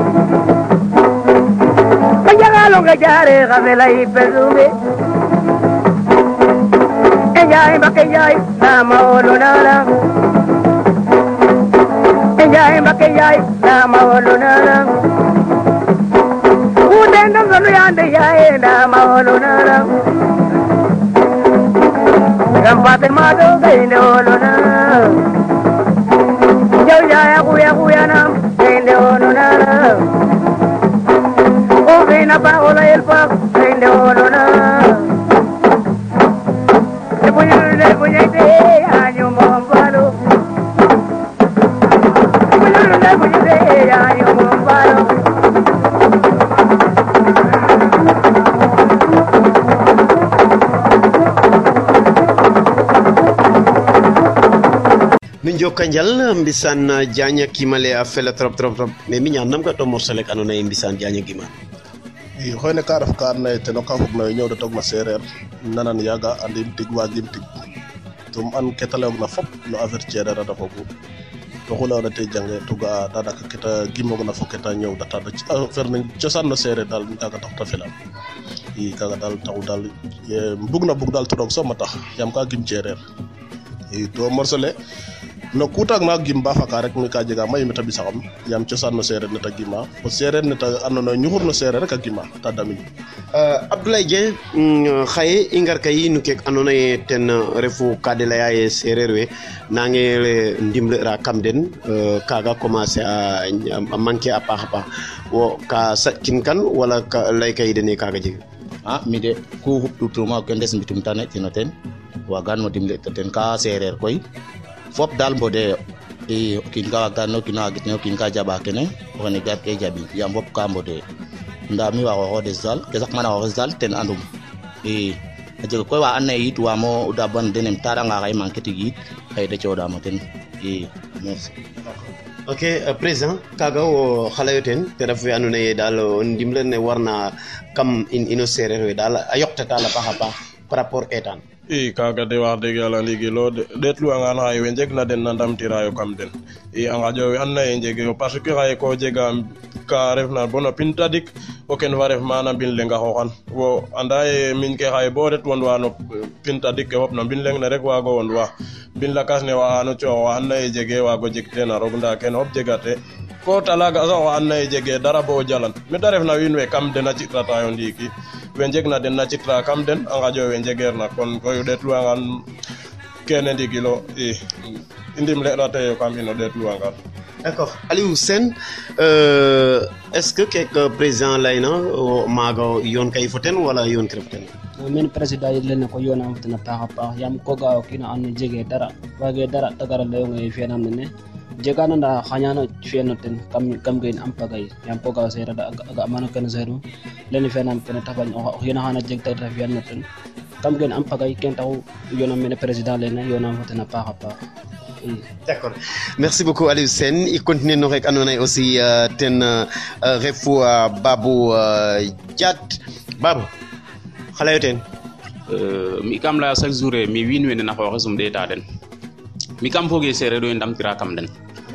Kajagalo kajare kabela ipezume Enjay bakejay nama olonala Enjay bakejay nama olonala Udendam sanu yande jay nama olonala Gampate mado kainde olona Jau jaya kuya nam kainde olona Uvina pa ola elpa kainde olona Le punya ite anyo mombalo Le punya ite anyo mombalo min jokka njal mbisan janya kimale a fela trop mais mi ñannam ka to morsale ka andoona yee mbisan janya gima i xoyne ka ref ka andoona yee ten o ka fogna we ñoowda togna seereer nanan yaaga andim tig waagim tig tum an ke ta layoogna fop no affaire ceereer a refogu to xu layoona te jange to ga'a daanaka ke ta gimoogna fo ke ta ñoowdata affaire ne cosaan no seereer daal kaaga tax ta felaan i kaaga daal taxu daal mbugna bug daal to roog soom a tax yaam ka gim ceereer i to morsale no kutak ma gimba faka rek mi ka jega may meta bisaxam yam ciosan no sereer neta gima o sereer neta andona ñuxur no sereer rek a gima ta damin Abdoulaye Dieng xaye i ngar kay no kek andona ye ten refu ka de leya ye sereer we nange ndimle ra kam den kaga commencer a manquer a paax wo ka sakin kan wala ka lay kay dene kaga jeg mi de ku xuptutuma ke ndes mbitum tane tino ten wagan mo dimle ten ka sereer koy fop dal mbode e kin ka wagano kina gitno kin ka jaba kene woni gar ke jabi yam fop ka mbode nda mi wa ho des dal ke sak mana ho dal ten andum e aje ko wa anay it wa mo da ban denem tara nga kay manke tigi ay de choda mo ten e merci ok président kaga o xalayoten te ref we andoona yee daal ndimle ne warna kam ino seereer we daal a yoqtata la paax a paax par rapport eetaan i kaaga de wax dëgg yàlla ndigilo ɗeetluwangaan xaye we njegna den na ndamtiraayo kam den i a nqaƴo we andna yee njegeyo parce que xaye ko jega ka refna bo no pin tadik o ken fa ref maana mbin leng a xooxan wo anda ye miñ ke xaye bo ret wonwa no pin tadik ke fop no mbin leng ne rek waago wonwa mbin lakas ne waxaano coox wa andna yee jege waago jeg teen a roog ndaa kene fop jegate ko talaga sax wa andna yee jege dara bo jalan mete refna wiin we kam den a ci'tatayo ndiiki we njegna den na citra kam den a nqaƴo we njegeerna kon koy ɗeetluwangaan kene ndigilo i ndimle'rateyo kam ino ɗeetluwangaan d'accord Aliou Sène est-ce que keek président layna maaga yoon kay fo ten wala yoon kiro fo ten men président yi lene ko yoonam fo ten a paax a paax yaam ko ga o kiin a and jege dara waage dara te gara layonge fi'anam nene jegano nda xañano fi'ano ten kam ge in am pagay yaam ko ga o seereer a ga mana kene seerum lene fi'anam kene te fañ o xiina xana jeg ta fi'an no ten kam gen am pagay ken taxu yoonam mene président lene yoonam fo ten a paax a paax d'accord merci beaucoup Aliou Sène i continuer no rek andoona yee aussi ten refu Babou Diat Babou xalayo teen mi kam laya chaque jour mi wiin wene na xooxes ɗeeta den mi kam foogee seereer we ndamtira kam den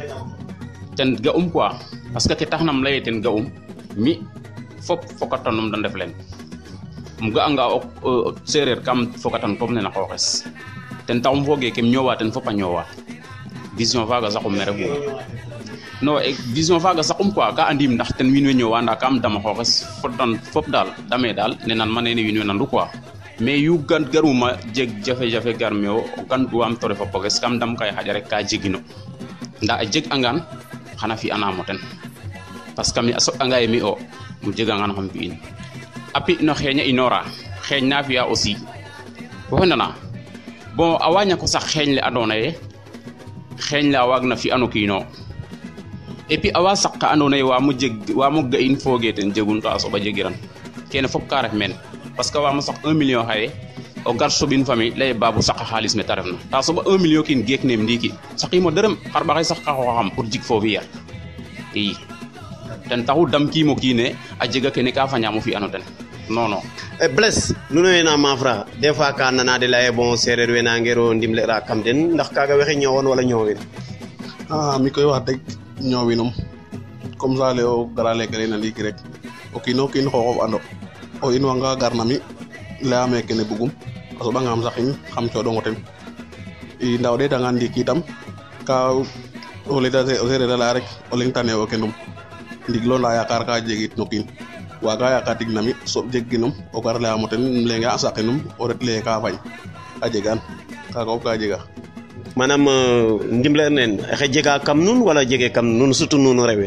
ten ga'um quoi parce que ke taxnam laye ten ga'um mi fop fokatanum da ndef leen um ga'anga o seereer kam fokatan fop ne na xooxes ten taxum foogee kem ñoowa ten fop a ñoowa vision faaga saqum me refu non vision faaga saqum quoi ka andim ndax ten wiin we ñoowa ndaa kam dama xooxes fotan fop daal dame daal ne nan ma nene wiin we nandu quoi mais yu garuma jeg jafe-jafe garme o gantuwaam to refo poges kam dam kay xaƴa rek ka jegino ndaa a jeg angaan xana fi'anaam o ten parce que mi a soɓ'anga ye mi o um jegangaan xam fi'in a pi no xeeñ a inoora xeeñ na fi'a aussi waxey nana bon a waa ñak o sax xeeñ le andoona yee xeeñ le a waagna fi'an o kiino et puis a waa saq ka andoona yee waamo ga'in foogee ten jegun to a soɓa jegiran kene fop ka ref meen parce que waamo saq 1 million xaye o gar soɓin famille lay Babou saqa xaalis me ta refna ta soɓa 1 million kiin geek neem ndiiki saqiimo dërëm xarɓaxay sax ka xooxaxam pour jik foofi yer i ten taxu damkiimo kiine a jega kene ka fañaam o fi'ano ten non non Blaise nuno we na mafra des fois ka nana de laye bon seereer we nangero ndimle'ra kam den ndax kaaga waxey ñoowon wala ñoowin mi koy wax dëgg ñoowinum comme ça le o gara leke leyna ndiiki rek o kiin o kiin xooxof ando o in wanga garna mi layame kene bugum a soɓangam saxin xam coɗongo ten i nda o ɗeetangan ndiiki itam ka o leyta o seereer a leya rek o leng tane o kenum ndig lo nda yakar ka jegit no kiin waga yaka tig nami soɓ jeg ginum o gar leyamo ten lenge a saqinum o ret leye ka fañ a jegan kaga fop ka jega manam ndimle nen xe jega kam nun wala jege kam nun surtout nuno rewe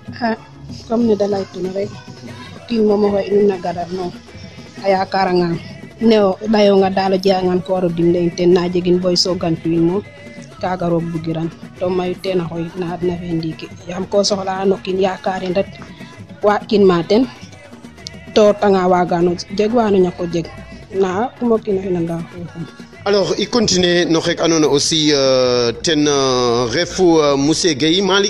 comme ne da laytuna rek o kiin moom oxe inum na garar no a yakaranga ne o layonga daal o jegangan ko waro dimle in ten na jegin boy so gantuin moom kaga roog bugiran to mayu teen a xoyit na adna fe ndiiki yaam ko soxla no kiin yakarin rek waaɗ kin ma ten to tanga wagano jeg wano ñako jeg na kumo kiino xinanga xooxum alors i continuer no xek andoona aussi ten refu monsieur Guèye Malick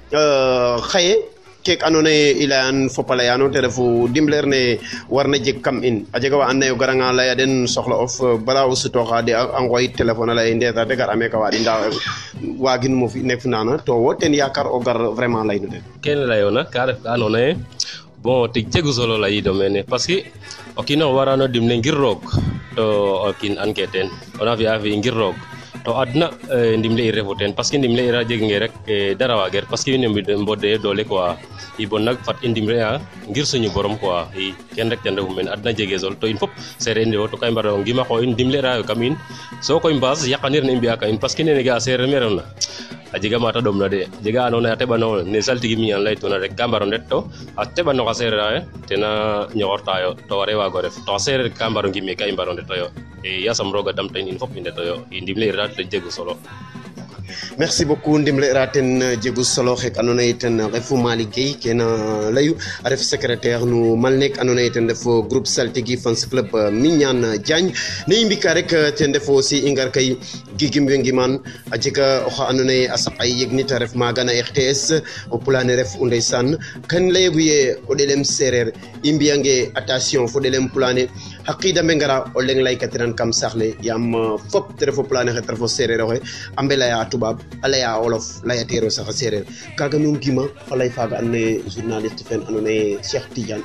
xaye keek andoona yee i layan fop a layano te refu dimleer ne warna jeg kam in a jega wa andna yee o garanga laya den soxla of bala o sutooxa de a ngooyit téléphone a lay ndeeta de gar ame ka waaɗi ndaa waaginum o fi nek nana to wo ten yakar o gar vraiment layno den kene layoona ka ref ka andoona yee bon tig jegu solo layido mene parce que o kiin oxe warano dimle ngir roog to o kiin an ke teen ona fi'a fi ngir roog to adna ndimle i refu teen parce que ndimle ira jegnge rek dara wager parce que wiin we mbode doole quoi i bon nak fat i ndimle a ngir suñu borom quoi i ken rek ten refu mene adna jege sol to in fop sereer ndewo to ka i mbaro ngima xoox in ndimle ra yo kam in so koy mbaas yaqanir na i mbi'a ka in parce que nene ga a sereer me refna a jega mata ɗomna de jega andoona yee a teɓanong ne saltigi miñan laytuna rek ka mbaro ndet to a teɓanong a sereer axe tena ñoxortayo to ware waago ref to a sereer ka mbaro ngime ka i mbaro ndetoyo i yasam rooga damta in fop i ndetoyo i ndimle ira ten jegu solo merci beaucoup ndimle raten jegu solo xek andoona yee ten refu Malick Gueye ken layu a ref secrétaire nu Malnek andoona yee ten refu groupe Saltigi fans club Mignane Diagne ne i mbika rek ten refu aussi i ngar kay gigim we ngiman a jega oxa andoona yee a saqay yegnit a ref maaga na RTS o pulane ref u ndeysaan kan layeegu yee o ɗelem seereer i mbiyange attention fo ɗelem pulane xa qiidambe ngara o leng laykatiran kam saax le yaam fop te ref o pulane xe te ref o seereer oxe a mbelaya tubaab a laya wolof layatero sax a seereer kaaga nu ngima fa lay faaga andoona yee journaliste fen andoona yee Cheikh Tidiane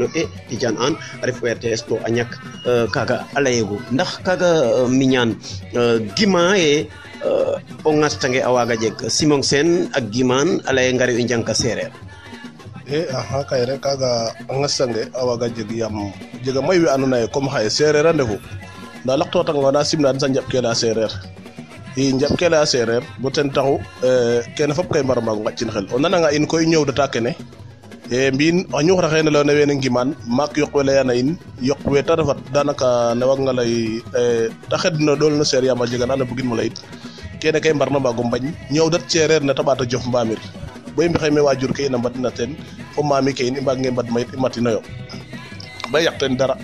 Anne a ref o RTS to a ñak kaaga a layeegu ndax kaaga Mignane gima ye o ŋastange a waaga jeg Simon Sène ak gimaan a laye ngare i njangka seereer aha kay rek kaaga a ŋastange a waaga jeg yaam jega mayu we andoona yee comme xaye seereer a ndefu ndaa laqtootanga na simna den sa njaɓkee laya seereer i njaɓkee laya seereer bo ten taxu kene fop kay mbar maago nqaƴtin xel o nananga in koy ñoowdata kene mbiin xa ñuxra xeene layoona wene ngimaan maak yoq we layana in yoq we ta refat danaka ne waaganga lay ta xed no ɗool no seereer yaam a jega na bugin mo layit kene kay mbarna maago mbañ ñoowdat seereer ne ta ɓaata jof mbaamir bo i mbexey me waajur ke in a mbadina teen fo maami ke in i mbaagnge mbad mayit i matinoyo ba yaq teen dara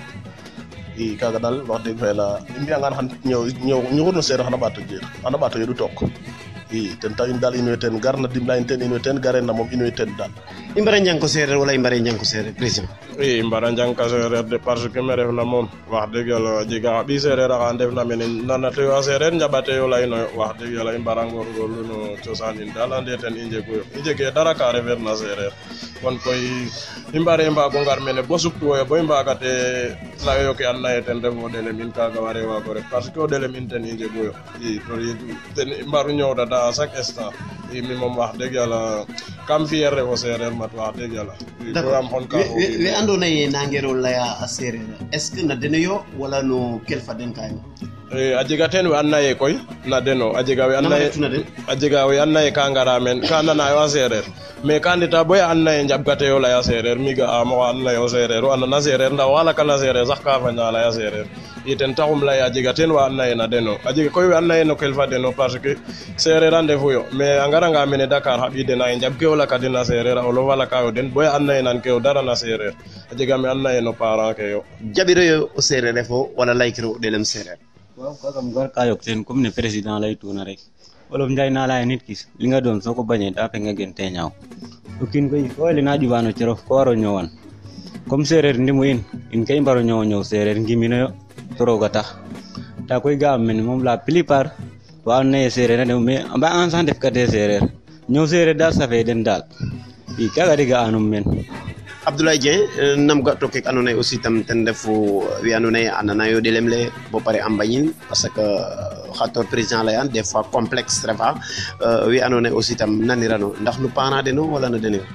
i kaaga daal wax dëgg fa yàlla i mbi'angaan xan ñuxur no seereer xana ɓaato yeɗu took i ten tax in daal in way teen garna dimla in teen in way teen garena moom in way teen daal i mbara njang ko seereer wala i mbare njang ko seereer président i mbara njang ka seereer de parce que me refna moom wax dëgg yàlla a jega xa ɓiy seereer axa ndefna mene nanateyo a seereer njaɓateyo laynoyo wax dëgg yàlla i mbara ngorngorlu no cosaan in daal ande ten i njeguyo i njege dara ka refeer na seereer kon koy i mbare mbaago ngar mene bo suptuwoyo bo i mbaagate layoyo ke andoona yee ten refu o ɗelem in kaaga ware waago ref parce que o ɗelem in ten i njeguyo i to ten i mbaru ñoowdata à chaque instant i mi moom wax dëgg yàlla kam fiyer refo seereer mat wax dëgg yàlla am xon ka we andoona yee nangero laya a seereer est ce que na denoyo wala no kelfa den kayma a jega teen we andoona yee koy na deno a jega we andoona yee ka ngara meen ka nanaayo a seereer mais ka ndeta bo ya andoona yee njaɓgateyo laya seereer mi ga'aam oxa andoona yee o seereer o andona seereer ndaa wa lakana seereer sax ka faña laya seereer i ten taxum lay a jega teen wa andoona yee na deno a jega koy we andoona yee no kelfa deno parce que seereer a ndefuyo mais a ngaranga mene Dakar xa ɓiy den axe njaɓke o laka den a seereer a olof a lakayo den bo ya andoona yee nan ke o dara na seereer a jega me andoona yee no parent ke yo jaɓiroyo o seereer refo wala laykiro o ɗelem seereer waaw kaaga um gar ka yok teen comme ne président laytuuna rek olof Njaay na laya nit ki li nga doon soo ko bañee daa fekk nga gën te ñaaw o kiin koy ko wele na ƴufaano cerof ko waro ñoowan comme seereer ndimu in kay mbaro ñoow seereer ngiminoyo to roog a tax ndaa koy ga'aam mene moom la plupart wa andoona yee seereer a ndef mais a mbaagan sax ndefkatee seereer ñoow seereer daal safee den daal i kaaga de ga'anum meen Abdoulaye Dieng nam ga to kek andoona yee aussi tam ten refu we andoona yee a nanayo ɗelem le bo pare a mbañin parce que xa to président layan des fois complexe refa we andoona yee aussi tam nanirano ndax nu paana deno wala na denoyo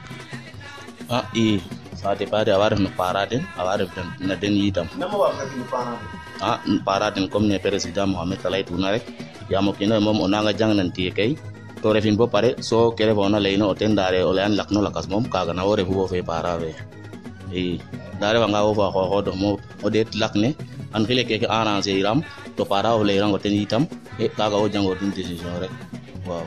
i saate paade a wa ref no paara den a wa ref na den yitam nama waagati no paana den paara den comme ne président Mohamed a laytuna rek yaam o kiino moom o nanga jangnan tiye kay to refin bo pare so ke refoona layino o ten ndaare o layan lak no lakas moom kaaga na wo refu wo fe paara fe i nda refanga wo fa xooxoodof mo o ɗeet lak ne an xile keke arranger iram to paara of layirango ten yitam kaaga wo jango din décision rek waaw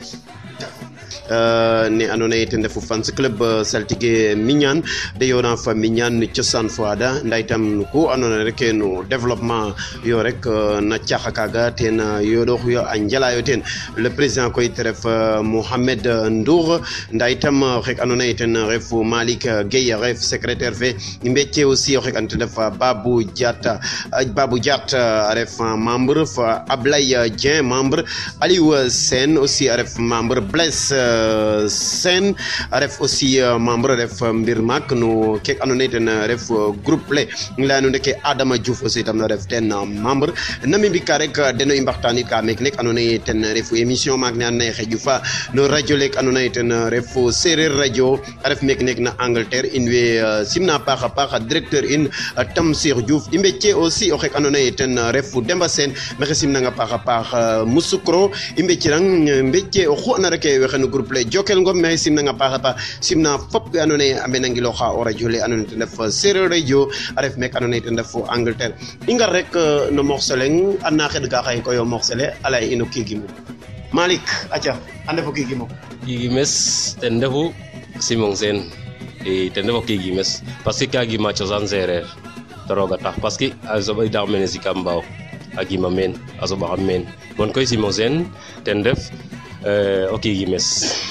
ne andoona yee ten refu fans club Saltigué Mignane de yoona fa Mignane cosaan fo aada ndaa itam ku andoona yee rek no développement yo rek na caax kaaga ten yoɗooxuyo a njalaayo ten le président koy te ref Mohamed Ndour ndaa itam oxe andoona yee ten refu Malick Gueye ref secrétaire fe i mbecce aussi oxe an ten ref Babou Diat a ref membre fa Ablaye Dieng membre Aliou Sène aussi a ref membre Blaise Sène a ref aussi membre ref mbir maak no kek andoona yee ten ref groupe le layano ndeke Adama Diouf aussi tam ref ten membre nami mbika rek deno i mbaxtaanit ka meek nek andoona yee ten refu émission maak ne andoona yee xeƴu fa no radio lek andoona yee ten refu Seereer radio a ref meek nek na Angleterre in way simna paax a paax directeur in Tamsir Diouf i mbecce aussi o xek andoona yee ten refu Demba Sène maxey simnang a paax a paax Moussoukro i mbecirang mbecce oxu ana rek wexe no groupe le Jokel Ngom maxey simnang a paax a paax simna fop we andoona yee a mbenangilooxa o radio le andoona yee ten ref Seereer radio a ref meek andoona yee ten refu Angleterre i ngar rek no morceau leŋ a na xeɗ ka xaye koy o morceau le a lay ino kiigimum Malik acha ande fo kigi mo kigi mes ten defu Simon Sen ten defu kigi mes parce que kagi ma cosaan sereer toroga tax parce que a soɓa idax mene Sicap Mbao a gima meen a soɓaxam meen bon koy Simon Sen ten def o kigi mes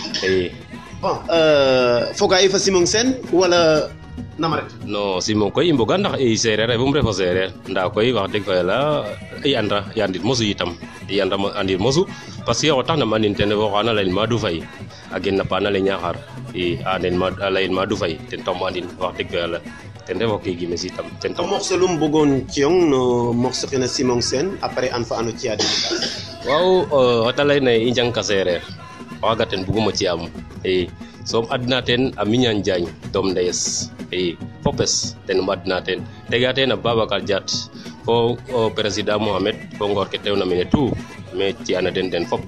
bon foga i fa Simon Sen wala namaret non Simon koy i mboga ndax i sereer a fum refo sereer nda koy wax deg fa yala i anda i andit mosu itam i anda andir mosu parce que o tax nam andin ten refo xana leyel Madou Faye a gen na paana le Niakhar i anden a leyel Madou Faye ten tax mo andin wax deg fa yala ten refo kigi mes itam ten tax morceau lum bëggoon ciyong no morceau kene Simon Sen après an fa ano ciya waaw xota ley naye i njang ka sereer waga ten buguma ci am som adna ten a Mignane Diagne dom ndeyes fopes ten adna ten tega ten a Babacar Diat fo président Mohamed fo ngor ke tewna mene tout mais ci ana den fop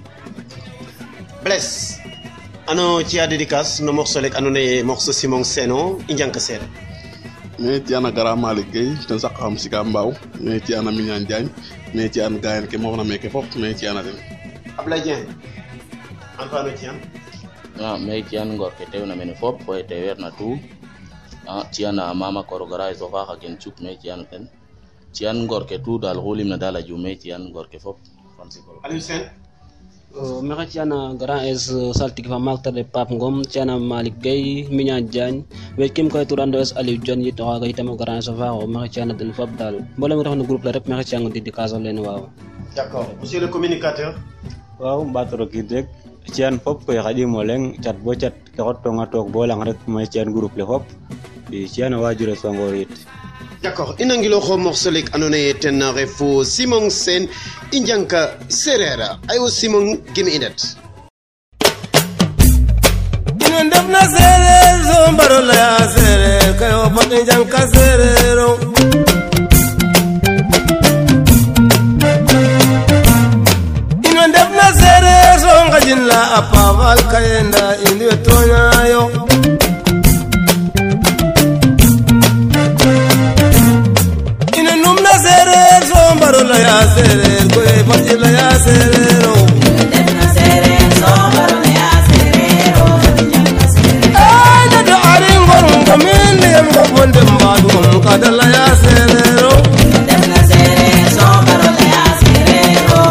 Blaise ano ciya dédicace no morceau lek ando naye morceau Simon Sen o i njang ka sereer mais ci ana Grand Malick Gueye ten saq xam Sicap Mbao mais ci ana Mignane Diagne mais ci an gayen ke mofna meke fop mais ci ana den Ablaye Dieng an fa ano ciyan mais ci an ngor ke tewna mene fop fo te werna tout ci ana mama korogara so fa xa gen cup mais ci an ten ci an ngor ke tout dal xolim na dala ju mais ci an ngor ke fop Aliou Sène maxey ci'ana grand es saltige fa maak te ref Pape Ngom ci'ana Malick Gueye Mignane Diagne weeckim koy tur ando es Aliou Dione yit oxaaga yitam o grand es o faaxo maxey ci'ana den fop daal mbolem ref no groupe le rek maxey ci'ang dédicace lene waaw d'accord monsieur le communicateur waaw mbatoro kiid rek ci'an fop koy xaƴim o leŋ cat bo cat ke xottonga took bo lang rek may ci'an groupe le fop i ci'ana wajure Songor yit d'accord i nangiloxo morceau lek andoona yee ten refu Simon Sen i njang ka sereer ayo Simon gimi i ndet ino ndef na sereer so mbaro laya sereer kayo fat i njang ka sereero ino ndef na sereer so ngajin la a paafal kayenda indi we tooñaayo laya sereer koy fat i laya sereer o defna sereer so mbaro laya sereer o ay nado ari ngor ngomin liyem ngo bonde mbaadum kada laya sereer o defna sereer so mbaro laya sereer o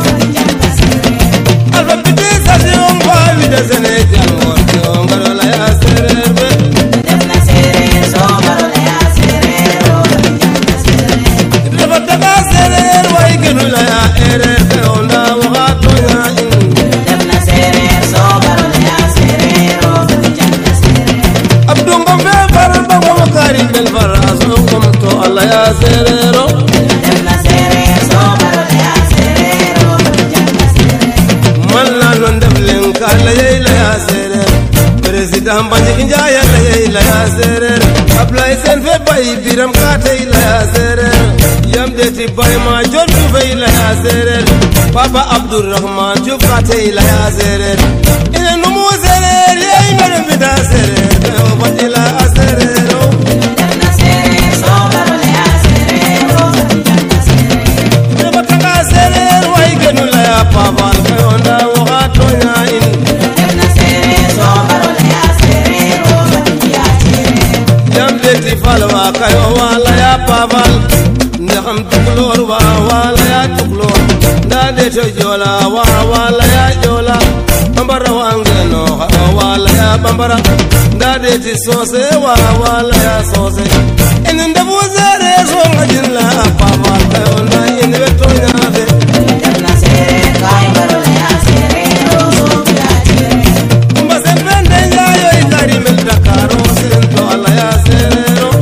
alphabétisation mbawi de Sénégal ngor ke o ngaro laya sereer be defna sereer so mbaro laya sereer o refa daga sereer way genu laya ereer fe o nda waxa toña in defna sereer so mbaro laya sereer o Abdou Ngom fe far Ngom karim bel far so Ngom to a laya sereer o defna sereer so mbaro laya sereer o man la no ndef len ka laya sereer président Mbagnick Ndiaye laya sereer Ablaye Sène fe bay Biram Kate laya sereer yam deti bay ma jot ju fay laya sereer Papa Abdourahmane Diouf Kate laya sereer ine numu sereer yey mene mbida sereer te o fat i laya sereer o defna sereer so mbaro laya sereer o refatanga sereer way genu laya paafal fe o nda waxa toña in defna sereer so mbaro laya sereer o yam deti falwa kayo wa laya paafal ndaxam tukulóor waa laya tukulóor ndaa deeto joola waa laya joola bambara wangenooxa waa laya bambara ndaa deeti soose waa laya soose ene ndefu seereer so ngajin la a paafal kayo ndaa in we tooñaafe defna seereer kay mbaro laya seereer o kumba sen pende njaayoy karimel Dakar o sen to a laya seereer o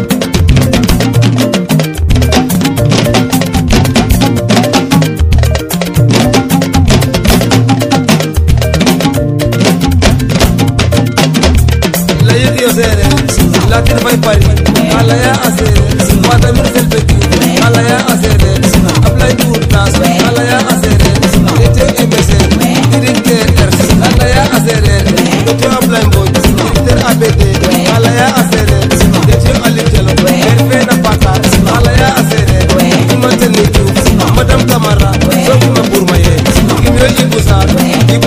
latin fay pari alaya asere wata mir sel peki alaya asere ablay tourtas alaya asere ete emese dirige ers alaya asere ete ablay mboj directeur ABD alaya asere ete alitelo erfe na pakar alaya asere imanteni madame Camara sokuma bourmaye kimyo ibusar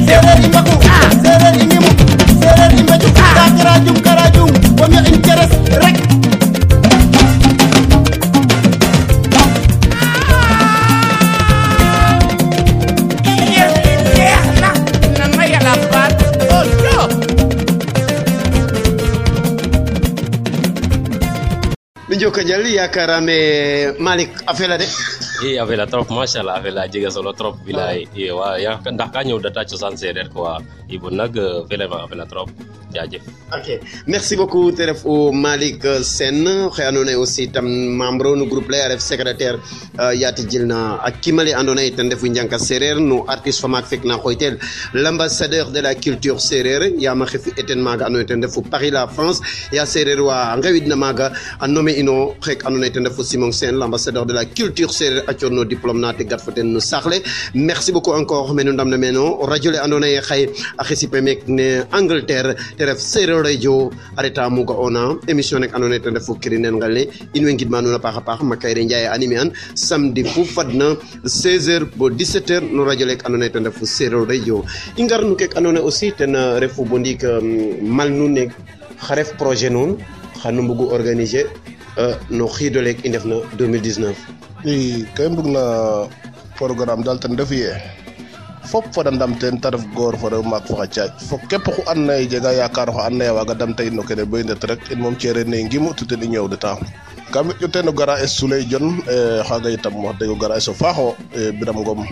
sereer i mbagu sereer i ngimu sereer i mbaju ka karajum bom yo interes rek Njoka jal yakarame Malik afela de afela trop machallah afela jega solo trop bilay wa ya ndax ka ñew data ciosan serer quoi ibu nag vraiment afela trop jaajëf. Ok, merci beaucoup teref au Malik Sen xey andona aussi tam membre no groupe la ref secrétaire yati jilna ak kimali andona tan defu njanka serer no artiste famak fek na xoytel l'ambassadeur de la culture serer ya ma xefu eten maga andona tan defu Paris la France ya serer wa ngawidna maga a nommé ino xek andona tan defu Simon Sen l'ambassadeur de la culture serer acor no diplôme na te gat foten no saxle. Merci beaucoup encore menu ndam na meno radio le andona xey a xesipe mek ne Angleterre ref Sereer Radio areta muga ona émission nek andona tan defu kirinen ngalne in wengid manuna paxa pax Makayre Ndiaye animé an samedi fu fadna 16h bo 17h no radio lek andona tan defu Sereer Radio ingar nu kek andona aussi ten refu bondik malnu nek xaref projet non xanu mbugu organiser no xidolek i ndef na 2019 i kay mbug na programme dal ten defu ye fop fo ndam ten taref goor fo maak fo xacaaj fo kep xu and naye jega yaakar xo and naye waga dam tay no kene boy ndet rek in mom cere ne ngimu tuten i ñew de ta kam yo ten gara es Souley Jon xaga itam wax dego gara es faaxo Biram Ngom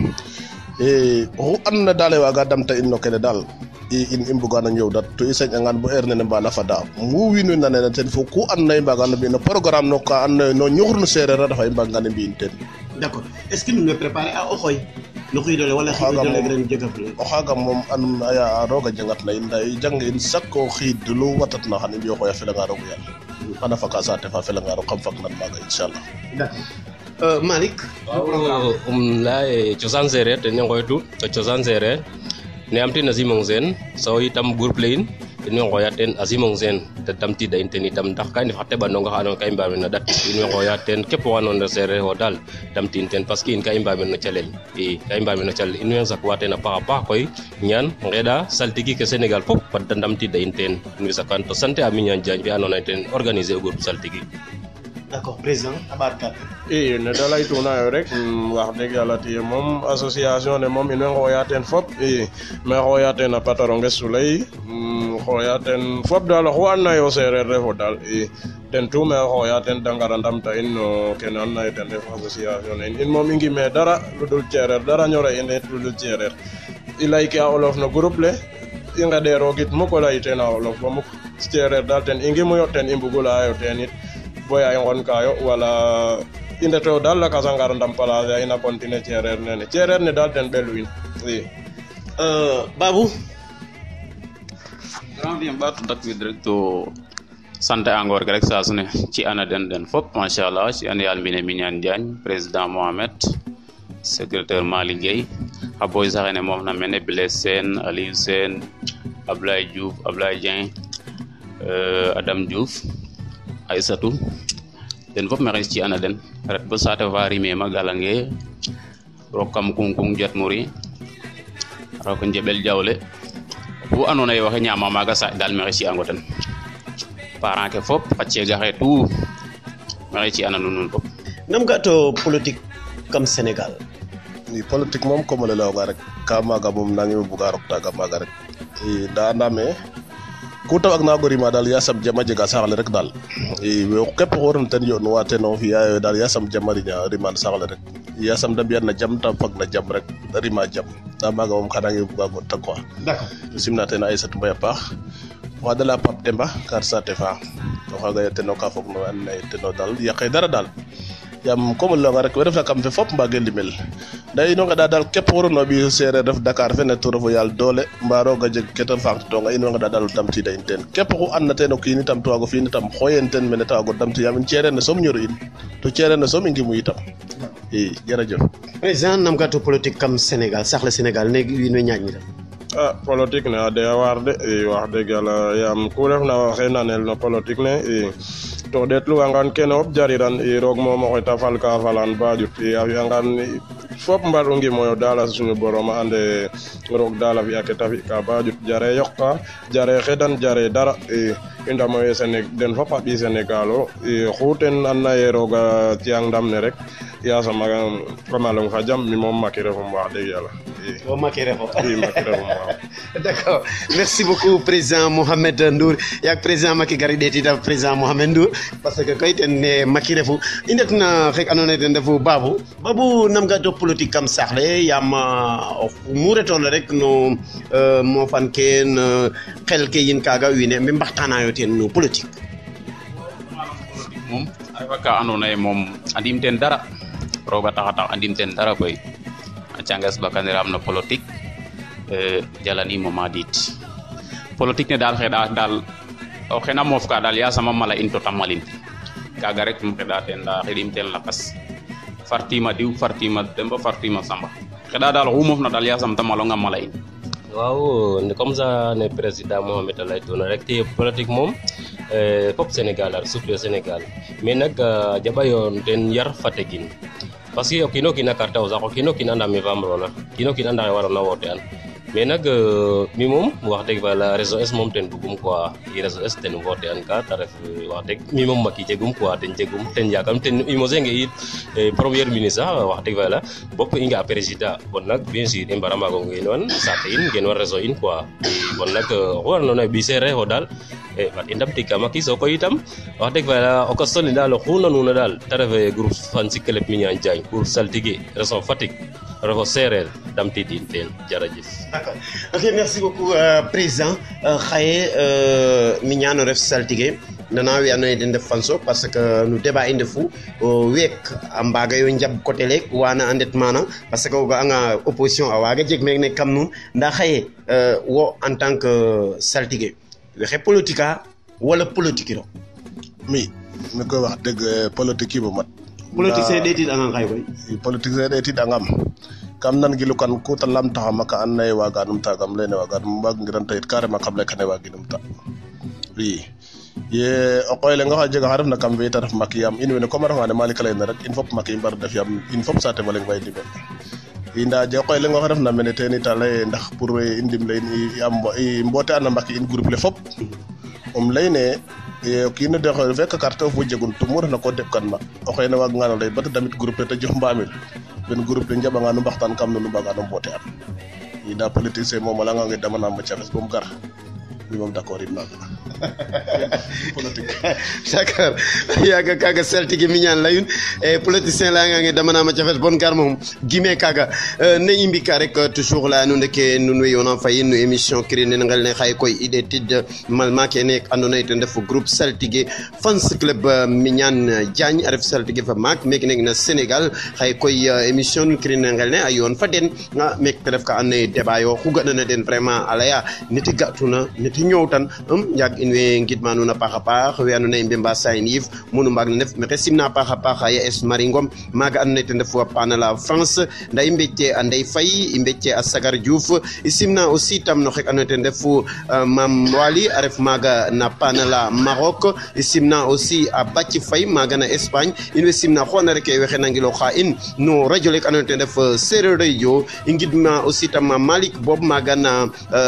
xu and na dal waga dam tay no kene dal in imbuga na ñew dat to i sañ angan bo erne ne mbana fada mu winu na ne ten fo ku and naye mbaga na bi no programme no ka and no ñuxur no sereer dafa mbaga na bi ten. D'accord, est-ce que nous nous préparer à oxoy no xidole wala xidole ren jegafle o xaga mom an aya roga jangat na inda jang in sakko xid lu watat na xani yo xoya fela nga roga yalla ana faka sa te fa fela nga ro xam fak nan maga inshallah. D'accord. Malik la ciosan serer te ngoytu to ciosan serer ne amti na Simon Sen so itam groupe lein in ngoyaten Simon Sen te tamti da inteni tam ndax kay ni fatte banonga xano kay mbabe na dat in ngoyaten kep wanon na serer ho dal tamti inten parce que in kay mbabe na chalel kay mbabe na chalel in wen sakwate na pa koy ñaan ngeda saltigi ke Sénégal fop pat ndamti da inten ni sakan to sante ami ñaan jañ bi anona ten organiser groupe saltigi. D'accord, président abarkat ne dalay tuna yo rek wax deug yalla tie mom association ne mom ino ngoyaten fop me ngoyaten a patron nge Souley ngoyaten fop dal xu anna yo sereer refo dal ten tu me ngoyaten dangara ndam ta in no ken anna ten def association in mom ingi me dara ludul cereer dara ñora ene ludul cereer ilay ke olof no groupe le inga de rogit muko lay ten olof ba muk cereer dal ten ingi mu yo ten imbugula yo ten it boya ngon kayo wala inde to dal la kasangar ndam pala ya ina continue cereer ne dal den beluin Babu grand bien bat dak wi direct to sante angor rek sa sune ci ana den fop machallah ci an yal mine Mignane Diagne président Mohamed secrétaire Mali Gueye aboy saxene mom na mene Blaise Sène Aliou Sène Ablaye Diouf Ablaye Dieng Adam Diouf Aïssatou den fop maxey ci ana den ret bo saate fa rime ma galange rokam kung jat muri rok njebel jawle bu andona ye waxe ñama maga sa dal maxey ci ango ten parent ke fop xa cega xe tout maxey ci ana nun fop nam ga to politique comme Sénégal ni politique mom comme le lawa rek ka maga mom nangi mu buga rok taga maga rek da ndame ku taw ak na gori ma dal yasam jama jega saxale rek dal we kep xoron ten yo no wate no fi ayo dal yasam jamari nya riman saxale rek yasam da biyan na jam ta fak na jam rek rima jam da maga mom xana ngi buga go ta quoi. D'accord, simna ten Aïssatou Mbaye pax wa de la Pape Demba kar sa te fa to xaga yete no ka fok no an nay te no dal yaqe dara dal yam comme lo nga rek we def la kam fe fop mbage limel day no nga dal kep woro no bi sereer def Dakar fe ne to refo yal doole mbaro ga jeg keta fact to nga ino nga dal tamti day ten kep xu an na ten o kini tam to ago fi ni tam xoyen ten mene ta ago tamti yam ciere ne som ñoru in to ciere ne som ngi mu itam jërëjëf président nam ga to politique comme Sénégal sax le Sénégal ne wiin we ñaañ politique ne ade war de wax deug yalla yam ku ref na waxe nanel no politique ne to detlu ngan ken op jariran rog momo ko tafal ka falan ba jut ya ngan fop mbaru ngimoyo dala suñu borom ande roog dala fi ake tafi ka ba jut jare yoqa jare xedan jare dara i ndamoye den fop a ɓi Sénégal o xuten anna ye roga tiang ndam ne rek yasama kamalong fa jam mi moom Macky refum wax dëgg yàlla o Macky refo i Macky refum waaw d'accord merci beaucoup président Mohamed Ndour yak président Macky gari ɗeetida président Mohamed Ndour parce que koy ten ne Macky refu i ndetna xek andoona yee ten refu Babou nam ga do politique kam saax le yaam mu retoona rek no mofan ke xel ke yin kaaga wiin we mbaxtaanaayo ten no politique moom a refa ka andoona yee moom andiim teen dara roog a tax andiim teen dara koy a canges ɓakaniraam no politique jalaniim o maadiit politique ne daal xeɗa daal o xena moof ka daal yaasam a mala in to ta malin kaaga rek um xeɗa teen ndaa xeɗiim teen lakas fartiima diw fartiima Demba fartiima Samba xeɗa daal oxu moofna daal yaasam ta malong a mala in waaw comme ça ne président Mohamed a laytuuna rek te politique moom fop Sénégal a surtout Sénégal mais nag jaɓayo ten yar fa tegin parce que o kiin o kiin a karta o sax o kiin o kiin anda me famrona o kiin o kiin anda xe warona woote an mais nag mi moom wax dëgg fa la réseau es moom ten bugum quoi i réseau es ten voté an ka ta ref wax dëgg mi moom Macky jegum quoi ten jegum ten yakam ten i mose nge it premier ministre wax dëgg fa la bop i nga président bon nag bien sûr i mbara maago ngeen wan saate in ngeen wan réseau in quoi bon nag oxu warna no ɓise reexo daal fat i ndamtik ka Macky so koy itam wax dëgg fa la o kastole daal oxu nanuna daal ta ref groupe fan Sikelep Mignane Diagne groupe saltige région Fatick refo sereer damtidin teen jarajef d'accord ok merci beaucoup président xaye Mignane ref saltige nana we andoona yee den ndef fanso parce que no débat i ndefu week a mbaagayo njaɓ coté leek wana a ndet maana parce que o ga'anga opposition a waaga jeg mene kam nuun ndaa xaye wo en tant que saltige waxe politique a wala politique iro mi koy wax dëgg politique bo mat politicien ɗeetiɗangan xaye koy politicien ɗeetiɗangam kam nan gilu kan ku ta lamtaxama ka andoona yee waaganum taagam lene waaganum waagngiran tayit carrément kam lay kane waaginum ta i ye o qoy lenga xa jega xa refna kam fe ta ref Macky yaam in wene comme a refanga ne Malick a layna rek in fop Macky i mbar def yaam in fop saate fa leng fa i ndime i ndaa je o qoy lenga xa refna mene teen ta lay ndax pour i ndimle in i mboote ana Macky in groupe le fop layne o kiino de xoy fekk carte of bo jegun to mu refna ko deɓkan ma o xeene waagangano lay bata damit groupe le te jox mbamir ben groupe le njaɓanga nu mbaxtaan kam no nu mbaaga no mboote an i ndaa politicien moom a layanga nge damanaam a cafes bom gar mi moom d'accord in maaga politique d'accord yaga kaga saltige Mignane layun e politicien layanga nge damanama cafes bon gar moom gime kaga ne i mbika rek toujours la nu ndeke nun we yona fayin no émission kirinen ngel ne xaye koy i ɗeetid malma kene andoona yee ten ref groupe saltige fans club Mignane Diagne a ref saltige fa maak meke neg na Sénégal xaye koy émission nun kirinen ngel ne a yoon fa den meke te ref ka andoona yee débat yo xu ga'nana den vraiment a laya nete ga'tuna nete ñoowtan yaag in we ngidma nuun a paax a paax we andoona yee mbemba sayn yiif munu mbaag na ndef maxey simna a paax a paax a YS Marie Ngom maaga andoona yee ten refu a paana la France ndaa i mbecce a Ndeye Faye i mbecce a Sagar Diouf i simna aussi tam no xek andoona yee ten refu Mame Waly a ref maaga na paana la Maroc i simna aussi a Bathie Faye maaga na Espagne in way simna xu andoona rek waxey nangilooxa in no radio lek andoona yee ten ref Seereer Radio i ngidma aussi tam Malick Bob maaga na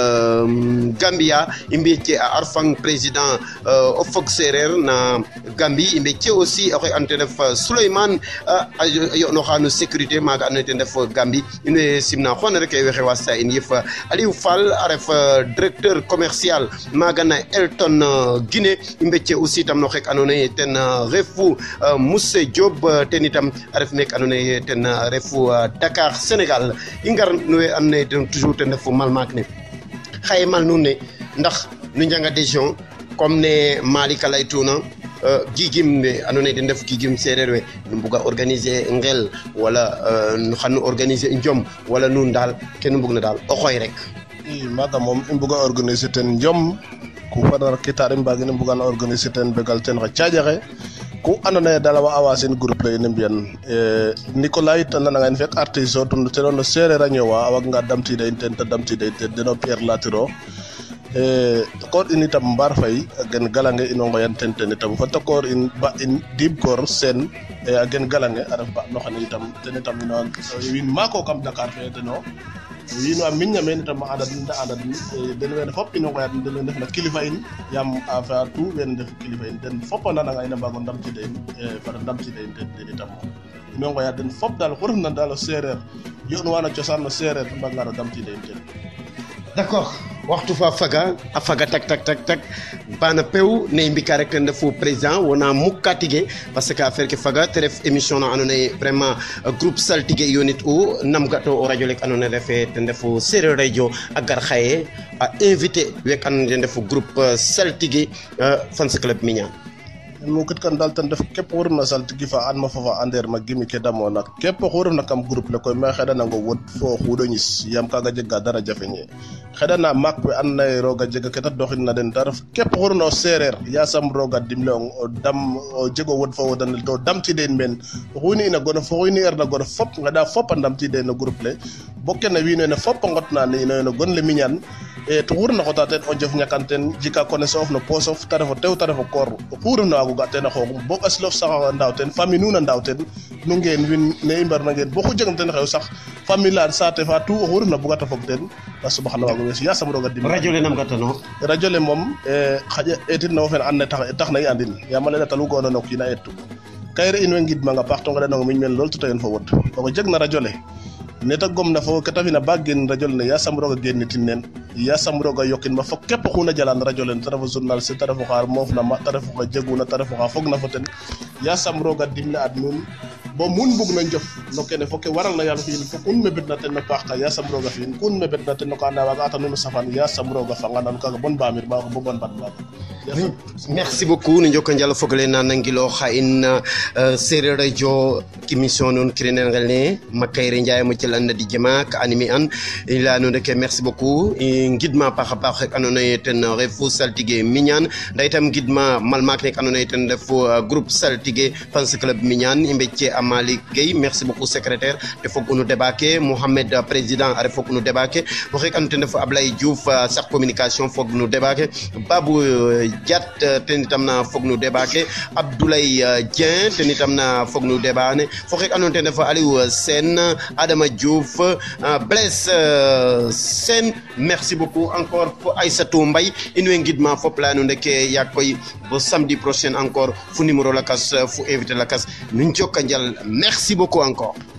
Gambia i mbecce a Arfang président o fog seereer na Gambie i mbecce aussi oxe andoona yee ten ref Souleymane a yo'nooxa no sécurité maaga andoona yee ten ref Gambie in way simna xu andoona rek waxey waasta in yëf Aliou Fall a ref directeur commercial maaga na Elton Guinée i mbecce aussi tam no xek andoona yee ten refu Mousse Diop ten itam a ref meek andoona yee ten refu Dakar Sénégal i ngar no we andoona yee ten toujours ten refu malmaak ne xaye mal nuun ne ndax nu njanga décision comme ne Malick a laytuna gigim we andoona yee den ndef gigim seereer we nu mbuga organiser ngel wala xan nu organiser njom wala nuun daal ke nu mbugna daal o xooy rek i maaga moom i mbuga organiser ten njom ku fadna kitaar i mbaagin i mbugan organiser ten begal ten xa caajaxe ku andoona yee daal a waasin groupe le in mbi'an Nicolas it a nananga in fek artiste o ten o seereer a ñoowa a waaganga damtiida in ten te damtiida in ten deno Pierre Latiro kor in itam mbar fay gen galange ino ngoyan ten itam fata kor in ba in dib kor sen gen galange araf ba no xane itam ten itam ino win mako kam Dakar fe deno win wa minna men itam anda den wen fop ino ngoyan den def na kilifa in yam affaire tout wen def kilifa in den fop na nga ina bago ndam ci den fara ndam ci den itam ino ngoyan den fop dal xuruf na dal sereer yoon wana cosaan no sereer mbagara ndam ci den d'accord waxtu fa faga a faga tak bana pew ne mbika rek ndefu président wona mukatige parce que affaire ke faga te ref émission na andoona vraiment groupe saltige yonit u nam gato o radio lek andoona refe te ndefu Sereer radio a gar xaye a invité wek andoona ndefu groupe saltige fans club Mignane mu kit kan dal tan def kep warna saltigi fa an ma fa ander ma gimi ke damo nak kep warna kam groupe le koy ma xedana ngo wot fo xudo ñis yam kaga jega dara jafeñe xedana mak we an nay roga jega ke ta doxin na den taraf kep warna sereer ya sam roga dimle o dam o jego wot fo wodan do dam ci den men xuni na gona fo xuni er na gona fop nga da fop ndam ci den groupe le bokke na wiino na fop ngotna ni no gon le Mignane e to wurna ko taten o jof nyakanten jika connaissance no posof tarafo tew tarafo kor wurna ko gaten ko bo aslof sax ndawten famille nu na ndawten nu ngeen win ne imbar na ngeen bo ko jegam ten xew sax famille lan sate fa tout wurna bu gata fok ten subhanahu wa ta'ala ya sam roga dim radio le nam gatano radio le mom xaja etit na fen an tax na yandin ya mala la talu gono nok ina etu kayre in wengid ma nga parto nga no min mel lol to ten fo wot ko jeg na radio le neta gom na fo katafina baggen radio le ya sam roga gennitin nen ya sam roga yokin ma fo kep xuna jalan radio le tarafa journal c'est tarafa xar mof na ma tarafa ko jeguna tarafa xa fog na fo ten ya sam roga dimle ad nun bo mun bug na njof no kene fo ke waral na yalla fi fo kun mebet na ten no paxa ya sam roga fi kun mebet na ten no kana waga ata nunu safan ya sam roga fa nganan ka bon bamir ba ko bon bat ba merci beaucoup ni jokka njalo fogale na nangilo xa in Sereer radio émission non kirenen ngalne makayre njaay mo ci lan di jema ka animi an ila no de merci beaucoup ngidma paxa pax rek anona ten refu saltige Mignane nday tam ngidma malmak rek anona ten refu groupe saltige fans club Mignane imbecce Amalik Gueye merci beaucoup secrétaire de fok nous débarquer Mohamed président are fok nous débarquer mo rek anona ten refu Ablaye Diouf sax communication fok nous débarquer Babou Diat tenitam na fok nous débarquer Abdoulaye Dien tenitam na fok nous débarquer fok rek anona ten refu Aliou Sen Adama Diouf Blaise Sen merci beaucoup encore pour Aïssatou Mbaye inwe ngidma fop la no ndeke yakoy bo samedi prochain encore fu numéro la kas fu invité la kas ñu jokka njal merci beaucoup encore